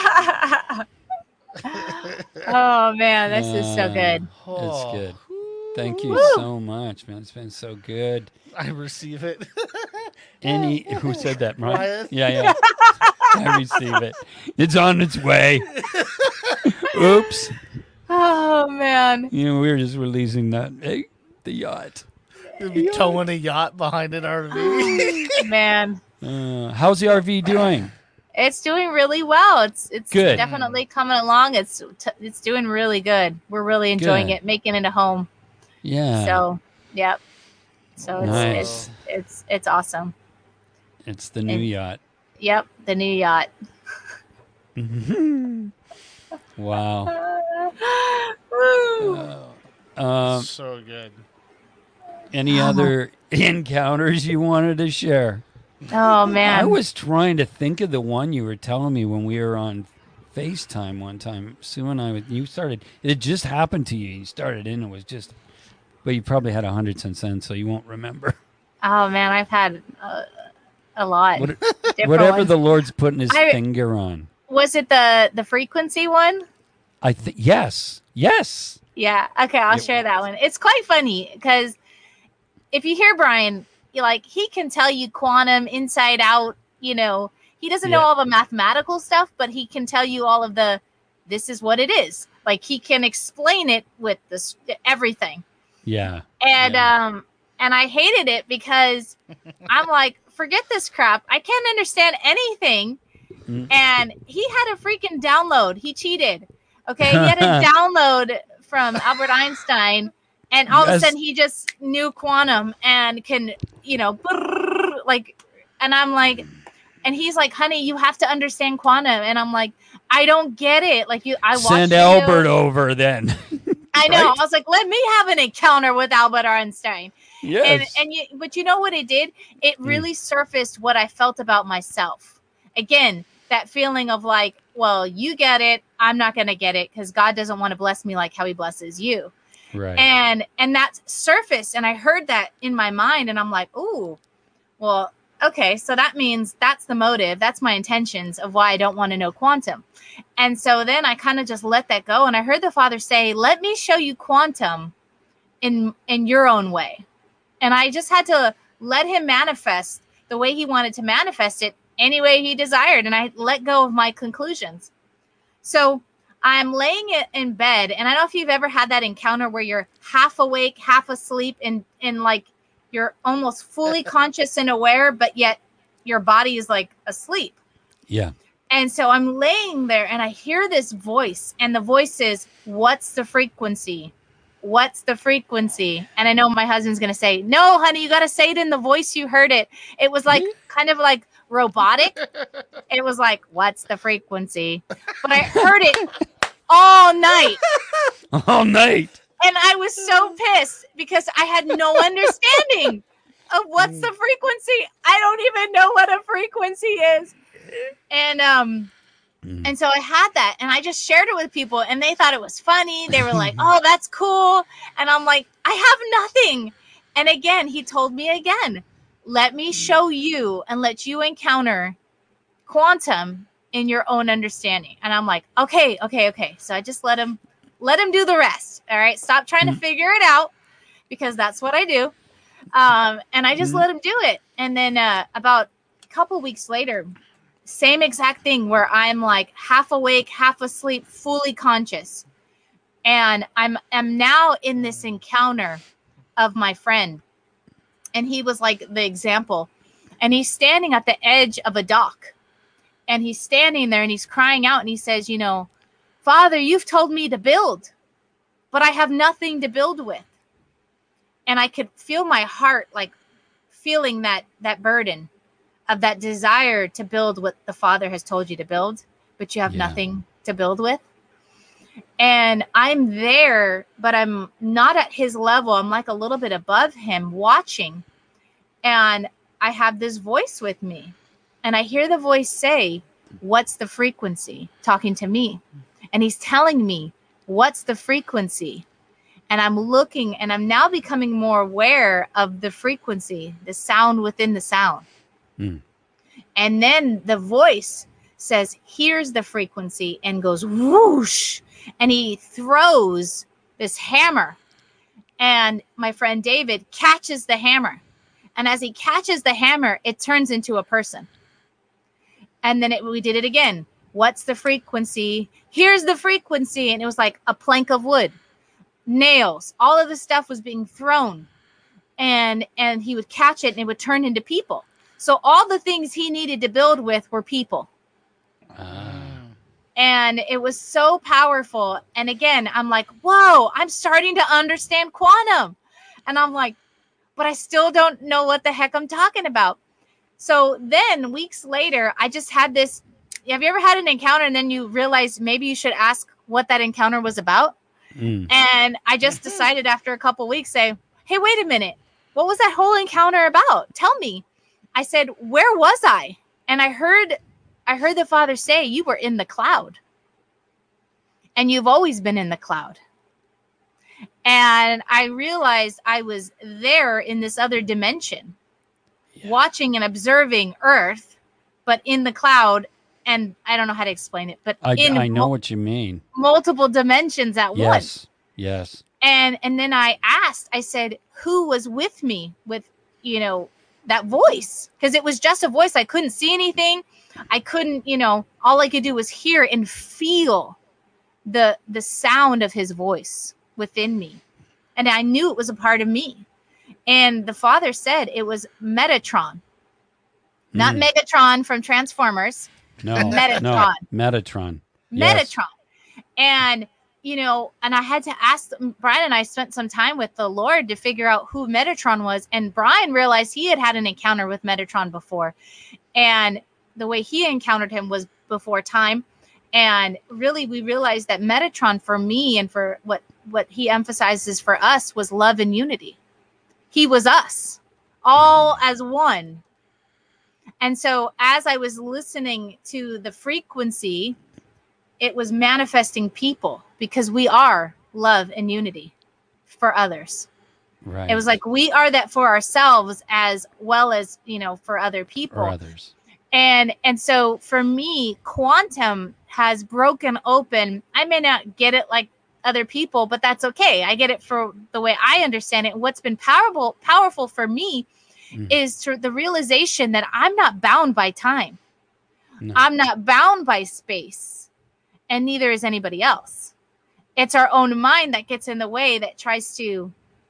Oh man, this is so good. It's Oh, good. Thank you so much, man. It's been so good. I receive it. Who said that, Ryan? Ryan. Yeah. I receive it. It's on its way. Oops. Oh man. We were just releasing that. Hey, the yacht. You'll be towing a yacht behind an RV. Man. How's the RV doing? It's doing really well. It's Good. definitely coming along. It's doing really good. We're really enjoying Good. it, making it a home. Yeah. So, yep. So Nice. it's awesome. It's the new yacht. Yep, the new yacht. Wow. Woo. So good. Any other encounters you wanted to share? Oh man. I was trying to think of the one you were telling me when we were on FaceTime one time. Sue and I, you started, it just happened to you. You started in, it was just, but you probably had 100 since then, so you won't remember. Oh man, I've had a lot. Different Whatever ones. the Lord's putting his finger on. Was it the frequency one? I think, yes. Yeah. Okay, I'll share that one. It's quite funny because if you hear Brian, he can tell you quantum inside out. You know, he doesn't know all the mathematical stuff, but he can tell you all of this is what it is. Like he can explain it with this everything. Yeah. And and I hated it because I'm like, forget this crap. I can't understand anything. And he had a freaking download. He cheated. Okay, he had a download from Albert Einstein, and all of a sudden he just knew quantum and can, and I'm like, and he's like, honey, you have to understand quantum. And I'm like, I don't get it. I watched Send Albert over then. I know. Right? I was like, let me have an encounter with Albert Einstein. Yes. But you know what it did? It really surfaced what I felt about myself. Again, that feeling of well, you get it. I'm not going to get it because God doesn't want to bless me like how he blesses you. Right. And that surfaced, and I heard that in my mind, and I'm like, ooh, well, okay, so that means that's the motive. That's my intentions of why I don't want to know quantum. And so then I kind of just let that go. And I heard the Father say, let me show you quantum in your own way. And I just had to let him manifest the way he wanted to manifest it any way he desired. And I let go of my conclusions. So I'm laying it in bed. And I don't know if you've ever had that encounter where you're half awake, half asleep, and you're almost fully conscious and aware, but yet your body is like asleep. Yeah. And so I'm laying there and I hear this voice, and the voice is, what's the frequency? What's the frequency? And I know my husband's going to say, no, honey, you got to say it in the voice you heard it. It was like kind of like robotic. It was like, what's the frequency? But I heard it all night. All night. And I was so pissed because I had no understanding of what's the frequency. I don't even know what a frequency is. And so I had that, and I just shared it with people, and they thought it was funny. They were like, oh, that's cool. And I'm like, I have nothing. And again, he told me again, let me show you and let you encounter quantum in your own understanding. And I'm like, okay. So I just let him do the rest. All right. Stop trying to figure it out, because that's what I do. And I just let him do it. And then about a couple weeks later, same exact thing where I'm like half awake, half asleep, fully conscious. And I'm now in this encounter of my friend. And he was like the example. And he's standing at the edge of a dock. And he's standing there and he's crying out. And he says, you know, Father, you've told me to build, but I have nothing to build with. And I could feel my heart like feeling that burden of that desire to build what the Father has told you to build, but you have nothing to build with. And I'm there, but I'm not at his level. I'm like a little bit above him watching. And I have this voice with me. And I hear the voice say, what's the frequency? Talking to me. And he's telling me, what's the frequency? And I'm looking, and I'm now becoming more aware of the frequency, the sound within the sound. And then the voice says, here's the frequency, and goes whoosh. And he throws this hammer. And my friend David catches the hammer. And as he catches the hammer, it turns into a person. And then we did it again. What's the frequency? Here's the frequency. And it was like a plank of wood, nails, all of the stuff was being thrown. And he would catch it and it would turn into people. So all the things he needed to build with were people. And it was so powerful. And again, I'm like, whoa, I'm starting to understand quantum. And I'm like, but I still don't know what the heck I'm talking about. So then weeks later, I just had this. Have you ever had an encounter and then you realize maybe you should ask what that encounter was about? And I just decided after a couple weeks, say, hey, wait a minute. What was that whole encounter about? Tell me. I said, where was I? And I heard the Father say, you were in the cloud. And you've always been in the cloud. And I realized I was there in this other dimension, watching and observing Earth, but in the cloud. And I don't know how to explain it, but I know what you mean. Multiple dimensions at once. Yes. And then I asked, I said, who was with me with, that voice? Because it was just a voice. I couldn't see anything. I couldn't, all I could do was hear and feel the sound of his voice within me. And I knew it was a part of me. And the Father said it was Metatron, not Megatron from Transformers. No, Metatron. No, Metatron. Metatron. And, and I had to ask Brian, and I spent some time with the Lord to figure out who Metatron was. And Brian realized he had an encounter with Metatron before. And the way he encountered him was before time. And really, we realized that Metatron for me and for what he emphasizes for us was love and unity. He was us, all as one. And so as I was listening to the frequency, it was manifesting people, because we are love and unity for others. Right. It was like we are that for ourselves as well as, for other people. For others. And so for me, quantum has broken open. I may not get it like other people, but that's okay. I get it for the way I understand it. What's been powerful for me is the realization that I'm not bound by time. No. I'm not bound by space, and neither is anybody else. It's our own mind that gets in the way, that tries to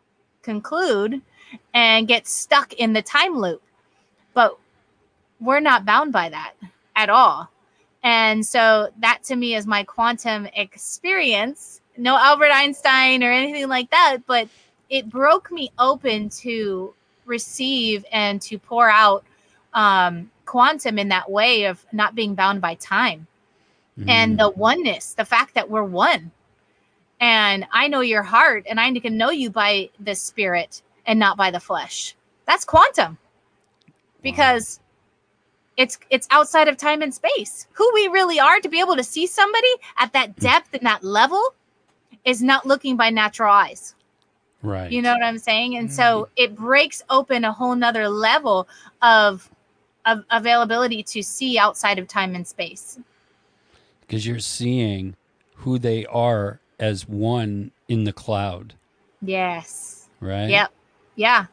conclude and get stuck in the time loop. But we're not bound by that at all. And so that to me is my quantum experience. No Albert Einstein or anything like that, but it broke me open to receive and to pour out quantum in that way of not being bound by time. And the oneness, the fact that we're one. And I know your heart, and I can know you by the spirit and not by the flesh. That's quantum. Because it's outside of time and space. Who we really are, to be able to see somebody at that depth and that level, is not looking by natural eyes. Right. You know what I'm saying? And so it breaks open a whole nother level of availability to see outside of time and space. Because you're seeing who they are as one in the cloud. Yes. Right? Yep. Yeah.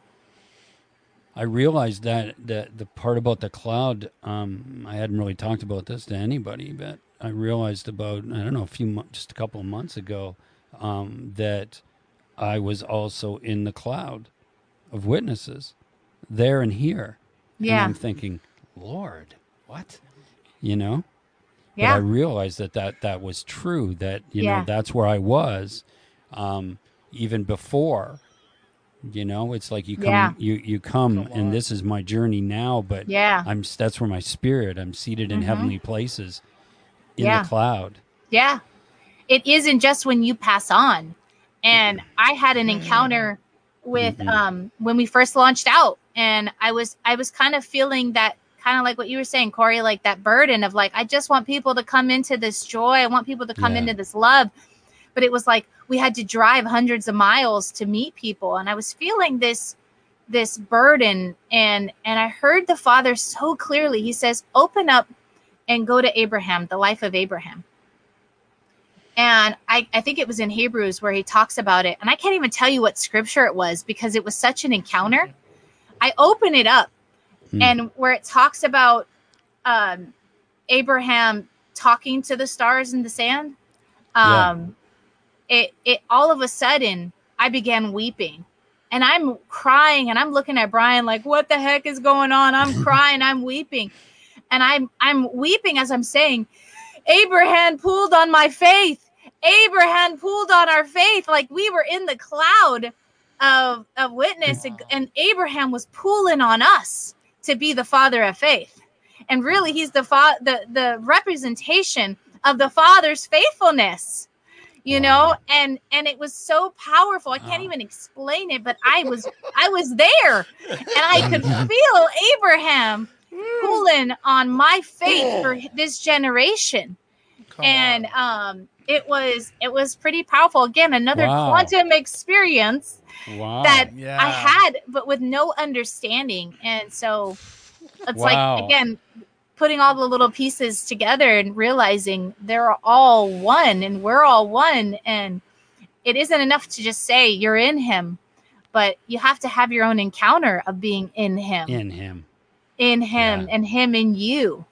I realized that the part about the cloud, I hadn't really talked about this to anybody, but I realized about, I don't know, just a couple of months ago, that I was also in the cloud of witnesses, there and here. Yeah. And I'm thinking, Lord, what? You know? Yeah. But I realized that was true, that, you know, that's where I was, even before. You know, it's like you come, you come, and this is my journey now. But that's where my spirit. I'm seated in heavenly places, in the cloud. Yeah, it isn't just when you pass on. And I had an encounter with when we first launched out, and I was kind of feeling that, kind of like what you were saying, Corey, like that burden of like, I just want people to come into this joy. I want people to come into this love. But it was like we had to drive hundreds of miles to meet people. And I was feeling this burden. And I heard the Father so clearly. He says, open up and go to Abraham, the life of Abraham. And I think it was in Hebrews where he talks about it. And I can't even tell you what scripture it was because it was such an encounter. I open it up and where it talks about Abraham talking to the stars in the sand. It all of a sudden I began weeping, and I'm crying, and I'm looking at Brian like, what the heck is going on? I'm crying, I'm weeping. And I'm weeping as I'm saying, Abraham pulled on my faith. Abraham pulled on our faith. Like we were in the cloud of witness, and Abraham was pulling on us to be the father of faith. And really he's the representation of the Father's faithfulness. You know, and it was so powerful. I can't even explain it, but I was there, and I could feel Abraham pulling on my faith for this generation. And it was pretty powerful. Again, another quantum experience that I had, but with no understanding. And so it's like, again, putting all the little pieces together and realizing they're all one and we're all one. And it isn't enough to just say you're in him, but you have to have your own encounter of being in him. And him in you.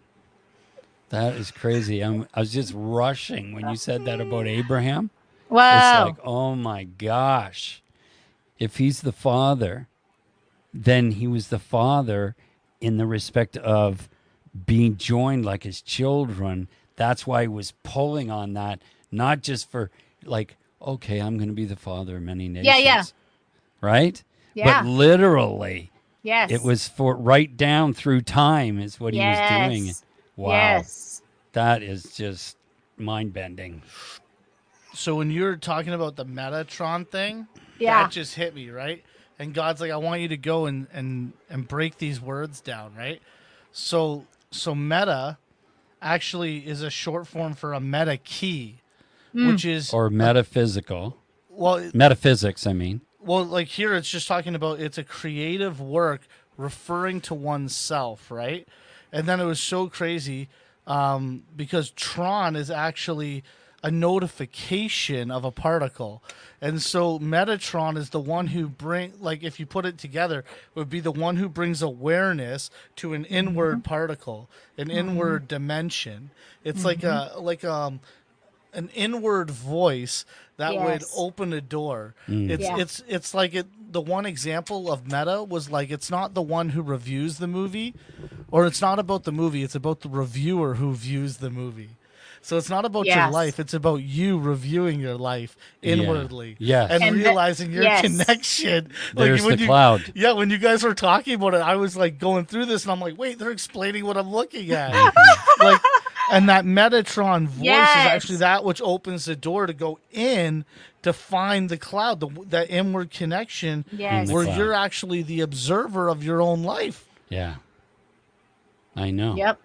That is crazy. I was just rushing when you said that about Abraham. Wow. It's like, oh my gosh. If he's the father, then he was the father in the respect of being joined like his children. That's why he was pulling on that, not just for like, okay, I'm going to be the father of many nations. Right? But literally, it was for right down through time is what he was doing. Wow. Yes. That is just mind-bending. So when you're talking about the Metatron thing, that just hit me, right? And God's like, I want you to go and break these words down, right? So meta actually is a short form for a meta key, which is... Or metaphysical. Well, metaphysics, I mean. Well, like here it's just talking about it's a creative work referring to oneself, right? And then it was so crazy because Tron is actually a notification of a particle. And so Metatron is the one who if you put it together, would be the one who brings awareness to an inward particle, an inward dimension. It's an inward voice that would Yes. open a door. Yeah. It's like the one example of meta was like, it's not the one who reviews the movie, or it's not about the movie, it's about the reviewer who views the movie. So it's not about your Yes. life, it's about you reviewing your life inwardly. Yes. And And realizing your yes. connection. There's when the cloud. Yeah, when you guys were talking about it, I was like going through this and I'm like, wait, they're explaining what I'm looking at. Like, and that Metatron voice Yes. is actually that which opens the door to go in to find the cloud, that inward connection Yes. where cloud. you're actually the observer of your own life. Yeah. I know. Yep.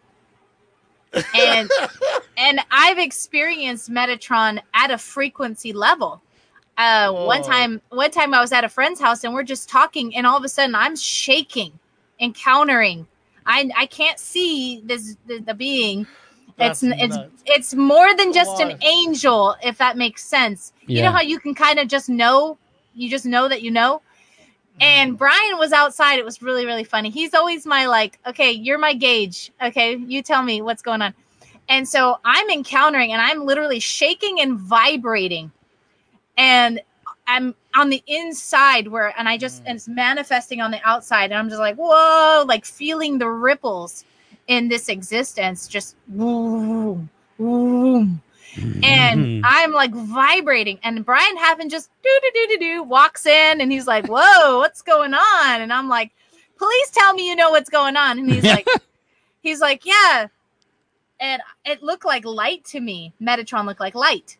And I've experienced Metatron at a frequency level. One time I was at a friend's house and we're just talking, and all of a sudden I'm shaking, encountering. I can't see the being. That's nuts. It's more than just Why? an angel, if that makes sense. You Yeah. know how you can kind of just know, you just know that you know. And Brian was outside. It was really, really funny. He's always my like, okay, you're my gauge. Okay, you tell me what's going on. And so I'm encountering, and I'm literally shaking and vibrating. And I'm on the inside and and it's manifesting on the outside. And I'm just like, whoa, like feeling the ripples in this existence, just boom, boom. And I'm like vibrating, and Brian Happen just walks in, and he's like, whoa, what's going on? And I'm like, please tell me you know what's going on. And he's like, yeah. And it looked like light to me. Metatron looked like light.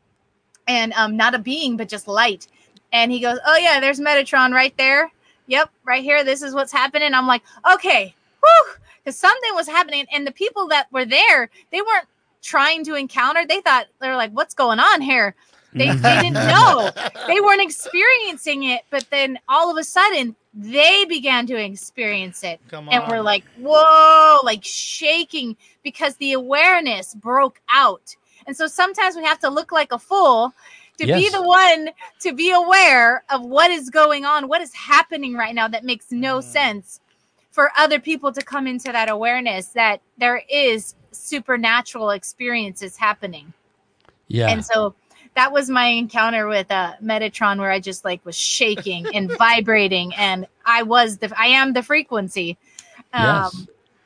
And not a being, but just light. And he goes, oh yeah, there's Metatron right there. Yep, right here. This is what's happening. I'm like, okay, whew, because something was happening. And the people that were there, they weren't trying to encounter. They were like, what's going on here? They didn't know. They weren't experiencing it. But then all of a sudden, they began to experience it. Come And on. we're like, whoa, like shaking, because the awareness broke out. And so sometimes we have to look like a fool to be Yes. the one to be aware of what is going on, what is happening right now that makes no sense, for other people to come into that awareness that there is supernatural experiences happening. Yeah. And so that was my encounter with Metatron, where I just like was shaking and vibrating, and I am the frequency. Yes.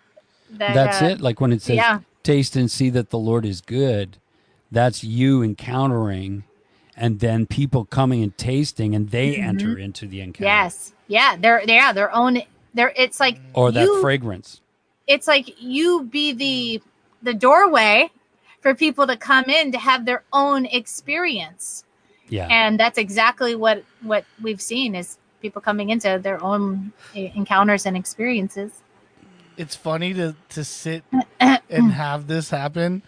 That's it. Like when it says, yeah. taste and see that the Lord is good, that's you encountering, and then people coming and tasting, and they enter into the encounter. Yes. Yeah. Their own. It's like Or that fragrance. It's like you be the doorway for people to come in to have their own experience. Yeah. And that's exactly what we've seen is people coming into their own encounters and experiences. It's funny to sit and have this happen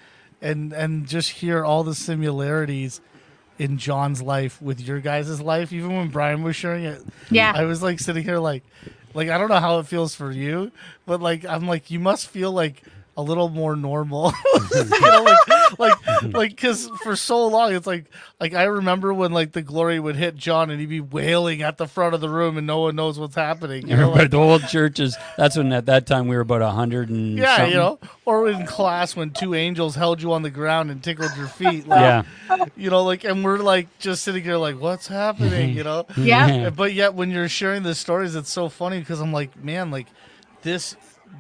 and just hear all the similarities in John's life with your guys' life. Even when Brian was sharing it, Yeah. I was like sitting here like I don't know how it feels for you, but like I'm like, you must feel like a little more normal. You know, like because for so long it's like I remember when like the glory would hit John and he'd be wailing at the front of the room and no one knows what's happening. You know, But the old churches, that's when at that time we were about 100 and yeah, something. you know, or in class when two angels held you on the ground and tickled your feet. Like, Yeah. you know, like, and we're like just sitting here like, what's happening? You know, Yeah. But yet when you're sharing the stories, it's so funny because I'm like, man, like this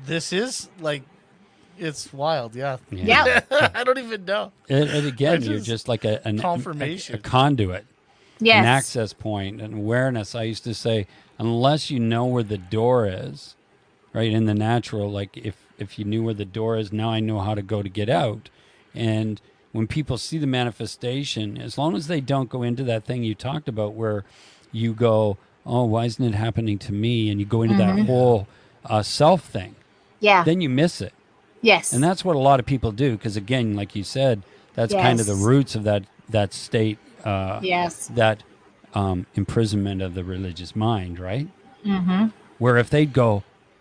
is like, it's wild. Yeah. Yeah. I don't even know. And again, I you're just- just like a confirmation. a conduit, Yes. an access point, an awareness. I used to say, unless you know where the door is, right, in the natural, like if you knew where the door is, now I know how to go to get out. And when people see the manifestation, as long as they don't go into that thing you talked about where you go, oh, why isn't it happening to me? And you go into that whole self thing, Yeah. then you miss it. Yes. And that's what a lot of people do, because again, like you said, that's kind of the Yes. roots of that state, yes. that imprisonment of the religious mind, right? Mm-hmm. Where if they'd go,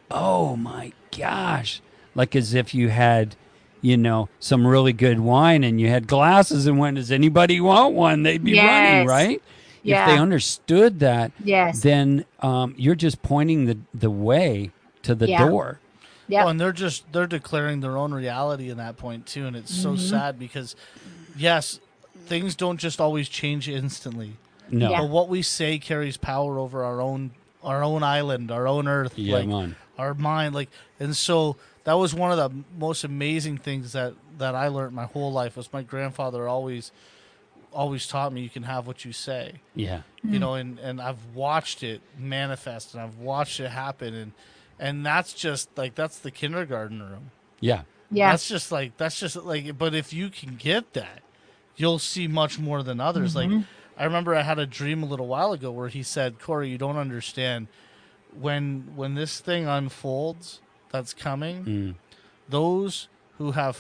oh my gosh, like as if you had, you know, some really good wine and you had glasses and went, does anybody want one? They'd be running, Yes. right? Yeah. If they understood that, Yes. then you're just pointing the way to the Yeah. door. Yep. Well, and they're declaring their own reality in that point too, and it's so sad because yes, things don't just always change instantly. No. Yeah. But what we say carries power over our own island, our own earth, Yeah, like man. our mind, like. And so that was one of the most amazing things that I learned my whole life. Was my grandfather always taught me you can have what you say. Yeah. You know, and I've watched it manifest, and I've watched it happen, and that's just like that's the kindergarten room. Yeah. Yeah. That's just like but if you can get that, you'll see much more than others. Like I remember I had a dream a little while ago where he said, Corey, you don't understand when this thing unfolds that's coming, those who have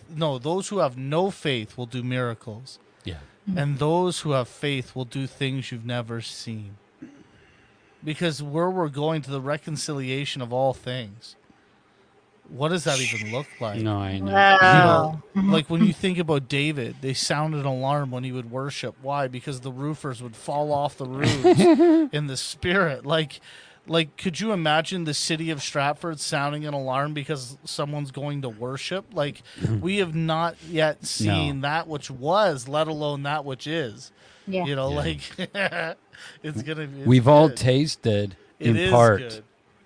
no faith will do miracles. Yeah. And those who have faith will do things you've never seen. Because where we're going to the reconciliation of all things, what does that even look like? No, I know. Wow. Like when you think about David, they sounded an alarm when he would worship. Why? Because the roofers would fall off the roofs in the spirit. Like, could you imagine the city of Stratford sounding an alarm because someone's going to worship? Like, we have not yet seen that which was, let alone that which is. Yeah. You know, like, it's going to be. We've all tasted It in is part. good.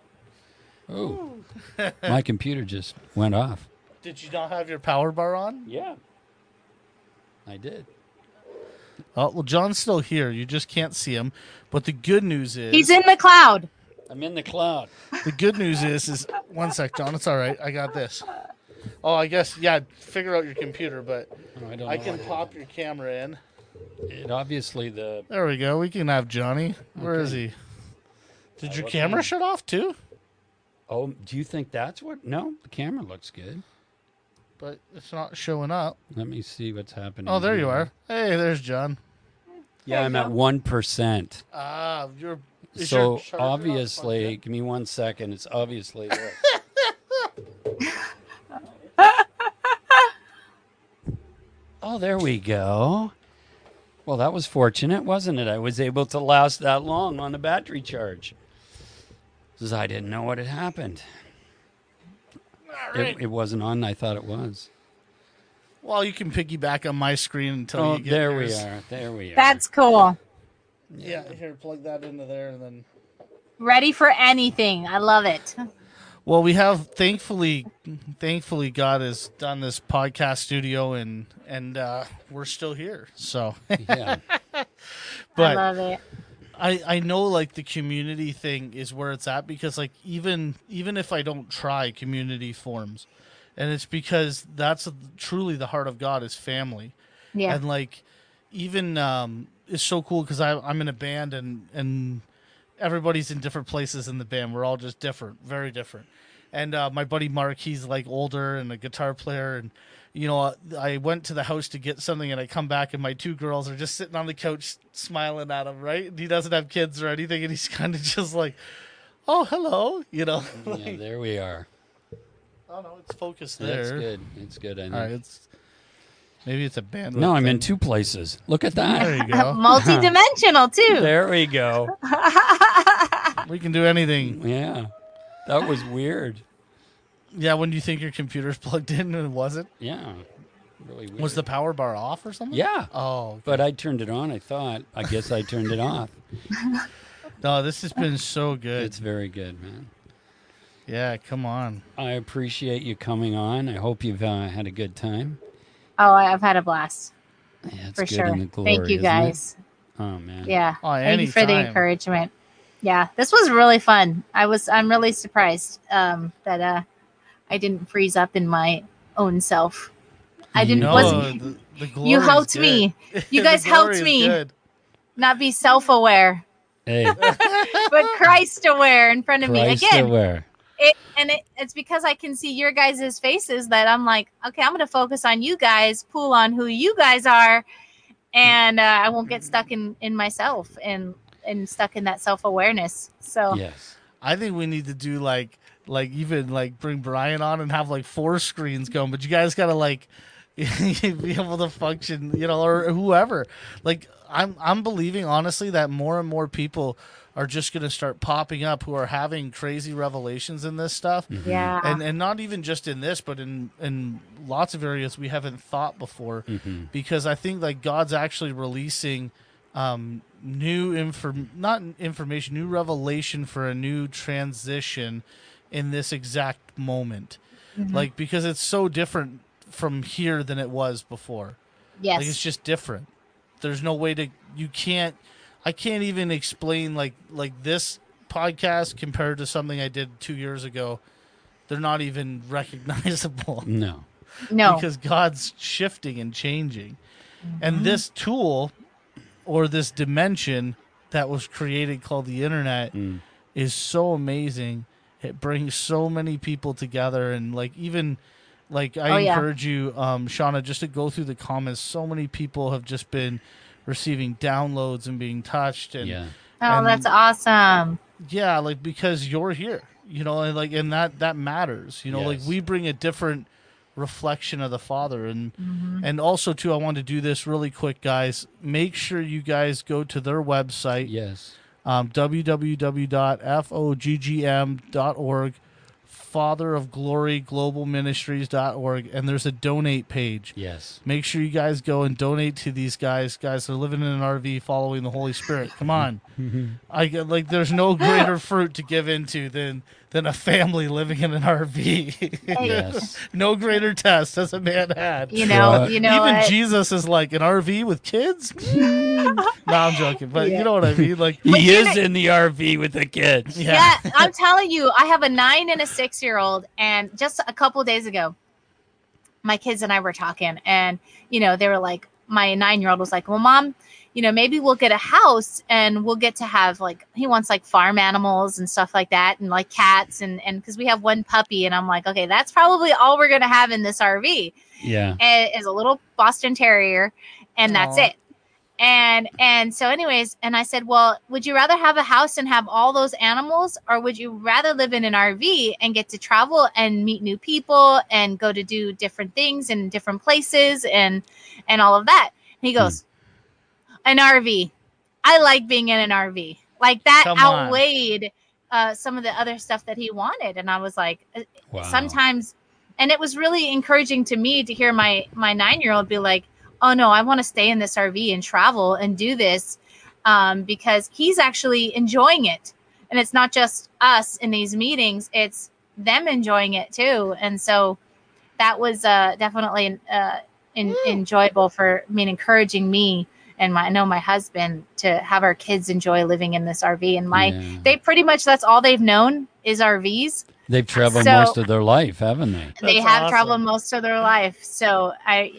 Oh, my computer just went off. Did you not have your power bar on? Yeah. I did. Oh, well, John's still here. You just can't see him. But the good news is... He's in the cloud. I'm in the cloud. The good news is... One sec, John. It's all right. I got this. Oh, I guess, yeah, figure out your computer, but I can pop your camera in. It obviously the... There we go. We can have Johnny. Where is he? Did your camera shut off, too? Oh, do you think that's what? No, the camera looks good. But it's not showing up. Let me see what's happening. Oh, there you here. are. Hey, there's John. Yeah, I'm at 1%. Ah, So obviously, give me 1 second. It's obviously there. Oh, there we go. Well, that was fortunate, wasn't it? I was able to last that long on the battery charge. Because I didn't know what had happened. Right. It wasn't on. I thought it was. Well, you can piggyback on my screen until Oh, you get there yours. we are. There we are. That's cool. Yeah, here, plug that into there, and then... Ready for anything. I love it. Well, we have thankfully God has done this podcast studio, and we're still here. So, Yeah. I but love it. I know like the community thing is where it's at, because like even if I don't try, community forms, and it's because that's truly the heart of God is family. Yeah. And like even it's so cool because I'm in a band, and everybody's in different places in the band. We're all just different, very different. And my buddy Mark, he's like older and a guitar player. And, you know, I went to the house to get something, and I come back and my two girls are just sitting on the couch smiling at him, right? And he doesn't have kids or anything. And he's kind of just like, oh, hello, you know. Yeah, there we are. Oh, no, it's focused That's there. good. It's good. I think. All right, maybe it's a bandwidth No, I'm thing. in two places. Look at There that. you go. Multi-dimensional too. There we go. We can do anything. Yeah. That was weird. Yeah, when you think your computer's plugged in and it wasn't? Yeah. Really weird. Was the power bar off or something? Yeah. Oh, But I turned it on, I thought. I guess I turned it off. no, this has been so good. It's very good, man. Yeah, come on. I appreciate you coming on. I hope you've had a good time. Oh, I've had a blast Yeah, it's for good sure. in the glory, Thank you isn't it? guys. Oh, man. Yeah. Oh, Thank you for the anytime. encouragement. Yeah, this was really fun. I'm really surprised that I didn't freeze up in my own self. I didn't No, wasn't the glory you is helped good. me. You The guys glory helped is me. good. Not be self-aware, Hey, but Christ aware in front of me. Christ Again, aware. it's because I can see your guys' faces that I'm like, okay, I'm going to focus on you guys, pull on who you guys are, and I won't get stuck in myself and stuck in that self-awareness. So Yes. I think we need to do like even like bring Brian on and have like 4 screens going, but you guys gotta like be able to function, you know, or whoever. Like I'm believing honestly that more and more people are just going to start popping up, who are having crazy revelations in this stuff. Yeah. And not even just in this, but in lots of areas we haven't thought before, because I think like God's actually releasing new new revelation for a new transition in this exact moment. Like, because it's so different from here than it was before. Yes. Like, it's just different. There's no way I can't even explain like this podcast compared to something I did 2 years ago. They're not even recognizable. No. Because God's shifting and changing. And this tool or this dimension that was created called the internet is so amazing. It brings so many people together, and like even like I encourage you, Shauna, just to go through the comments. So many people have just been receiving downloads and being touched, and and that's awesome. Yeah, like because you're here, you know, and like and that matters, you know. Like we bring a different reflection of the Father, and also too, I want to do this really quick, guys. Make sure you guys go to their website. Yes. www.foggm.org, Father of Glory Global Ministries.org, and there's a donate page. Yes. Make sure you guys go and donate to these guys. Guys, they're living in an RV following the Holy Spirit. Come on. There's no greater fruit to give into than a family living in an RV. Yes. No greater test as a man had. You know Even what? Jesus is like, an RV with kids? No, I'm joking. But you know what I mean? Like He is in the RV with the kids. Yeah, I'm telling you, I have a 9 and a 6-year-old, and just a couple of days ago, my kids and I were talking, and they were like, my 9-year-old was like, well, Mom, maybe we'll get a house and we'll get to have he wants farm animals and stuff like that, and like cats, and because we have one puppy, and I'm like, okay, that's probably all we're gonna have in this RV. Yeah, is a little Boston Terrier, and that's it. And so anyways, and I said, well, would you rather have a house and have all those animals, or would you rather live in an RV and get to travel and meet new people and go to do different things in different places and all of that? And he goes, an RV. I like being in an RV. Like that outweighed some of the other stuff that he wanted. And I was like, wow. Sometimes, and it was really encouraging to me to hear my 9-year-old be like, oh no, I want to stay in this RV and travel and do this, because he's actually enjoying it. And it's not just us in these meetings, it's them enjoying it too. And so that was definitely enjoyable for me, encouraging me and I know my husband to have our kids enjoy living in this RV. And they pretty much, that's all they've known is RVs. They've traveled most of their life, haven't they? They have traveled most of their life. So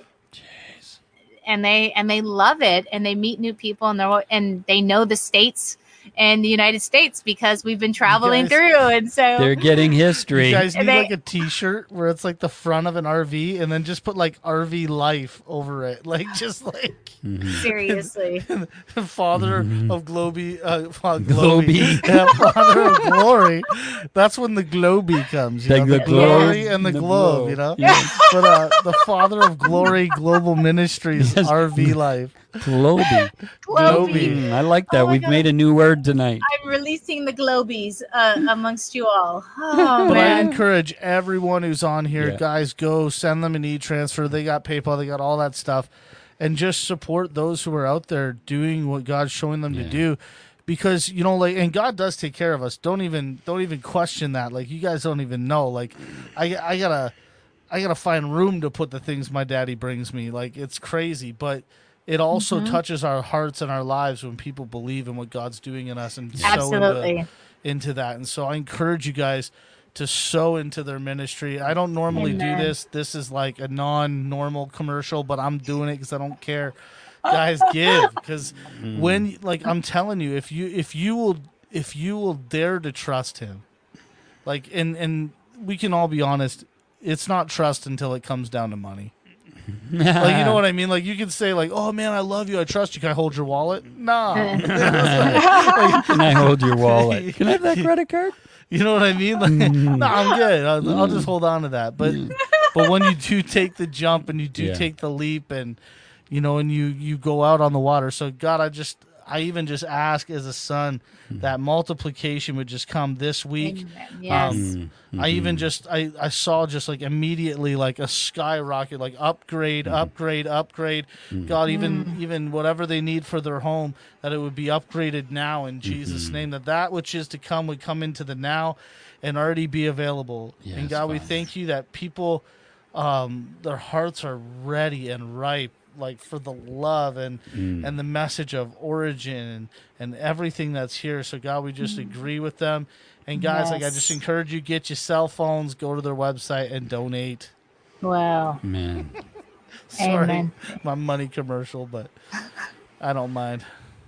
and they love it, and they meet new people, and they know the states and the United States because we've been traveling through, and so they're getting history. You guys need like a T-shirt where it's like the front of an RV, and then just put like RV life over it, like just like seriously, Father of Globy, Father of Glory. That's when the Globy comes, you know, the glory and the globe, you know. Yes. But the Father of Glory Global Ministries RV life. Globy. I like that. We've made a new word tonight. I'm releasing the globies amongst you all. Oh, but man. I encourage everyone who's on here, guys, go send them an e-transfer. They got PayPal. They got all that stuff. And just support those who are out there doing what God's showing them to do. Because, you know, like, and God does take care of us. Don't even question that. Like, you guys don't even know. Like, I gotta find room to put the things my daddy brings me. Like, it's crazy. But it also touches our hearts and our lives when people believe in what God's doing in us and sow into that. And so I encourage you guys to sow into their ministry. I don't normally do this. This is like a non-normal commercial, but I'm doing it because I don't care. Guys, give, because when, like, I'm telling you, if you will dare to trust Him, like, and we can all be honest, it's not trust until it comes down to money. Like, you know what I mean? Like, you can say, like, oh man, I love you, I trust you. Can I hold your wallet? No. Can I hold your wallet? Can I have that credit card? You know what I mean? Like, no, I'm good. I'll just hold on to that. But when you do take the jump and you do take the leap, and you know, and you go out on the water. So God, I even just ask as a son that multiplication would just come this week. Yes. I even just I saw just like immediately like a skyrocket, like upgrade. God, even whatever they need for their home, that it would be upgraded now in Jesus' name. That which is to come would come into the now and already be available. Yes, and God, we Father. thank you that people, their hearts are ready and ripe, like for the love and the message of origin and everything that's here. So God, we just agree with them. And guys, like I just encourage you, get your cell phones, go to their website and donate. Wow. Man. Sorry, Amen. my money commercial, but I don't mind.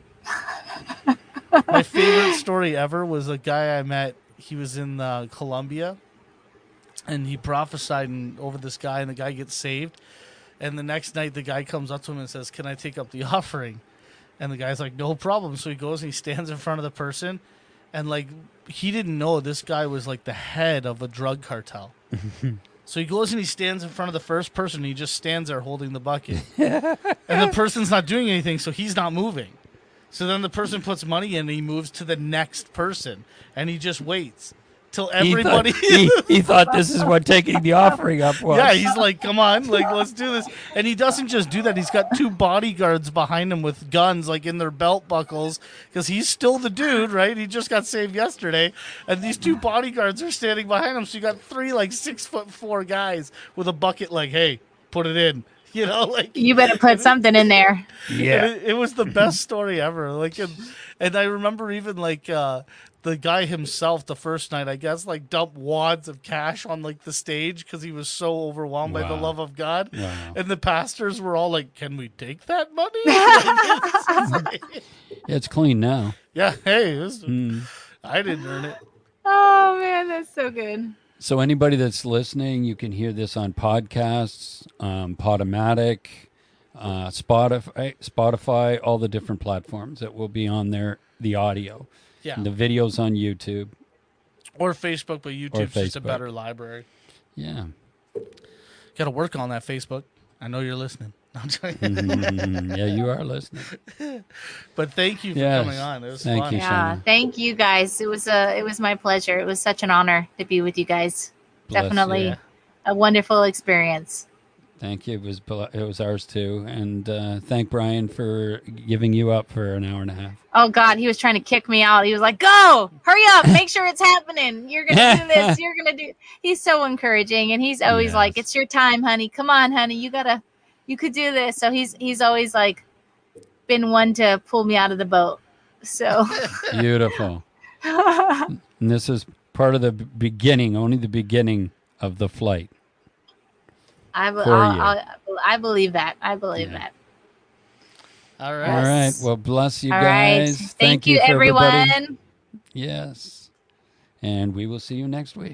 My favorite story ever was a guy I met. He was in Colombia, and he prophesied over this guy, and the guy gets saved. And the next night, the guy comes up to him and says, "Can I take up the offering?" And the guy's like, "No problem." So he goes and he stands in front of the person, and like he didn't know this guy was like the head of a drug cartel. So he goes and he stands in front of the first person, and he just stands there holding the bucket. And the person's not doing anything, so he's not moving. So then the person puts money in, and he moves to the next person, and he just waits till everybody... He thought this is what taking the offering up was. Yeah, he's like, "Come on, like let's do this." And he doesn't just do that. He's got 2 bodyguards behind him with guns, like in their belt buckles, because he's still the dude, right? He just got saved yesterday, and these 2 bodyguards are standing behind him. So you got 3 like 6'4" guys with a bucket, like, "Hey, put it in." You know, like You better put something in there. Yeah. it was the best story ever. Like, and I remember even like the guy himself the first night, I guess, like dumped wads of cash on like the stage because he was so overwhelmed by the Wow. love of God. Wow. And the pastors were all like, "Can we take that money?" Yeah, it's clean now. Yeah, hey, I didn't earn it. Oh man, that's so good. So anybody that's listening, you can hear this on podcasts, Podomatic, Spotify, all the different platforms that will be on there, the audio. Yeah, And the videos on YouTube. or Facebook, but YouTube's just a Facebook. better library. Yeah. Got to work on that Facebook. I know you're listening. I'm telling you. Yeah, you are listening. But thank you for Yes. coming on. It was Thank fun. you. Yeah, Shauna. thank you guys. It was my pleasure. It was such an honor to be with you guys. Bless Definitely you. a wonderful experience. Thank you. It was ours too. And thank Brian for giving you up for an hour and a half. Oh God, he was trying to kick me out. He was like, "Go, hurry up, make sure it's happening. You're gonna do this. You're gonna do." He's so encouraging, and he's always Yes. like, "It's your time, honey. Come on, honey. You could do this." So he's always like been one to pull me out of the boat. So Beautiful. And this is part of the beginning, only the beginning of the flight. I believe that. I believe Yeah. that. All right. All right. Well, bless you All guys. right. Thank you, for everybody. everyone. Yes. And we will see you next week.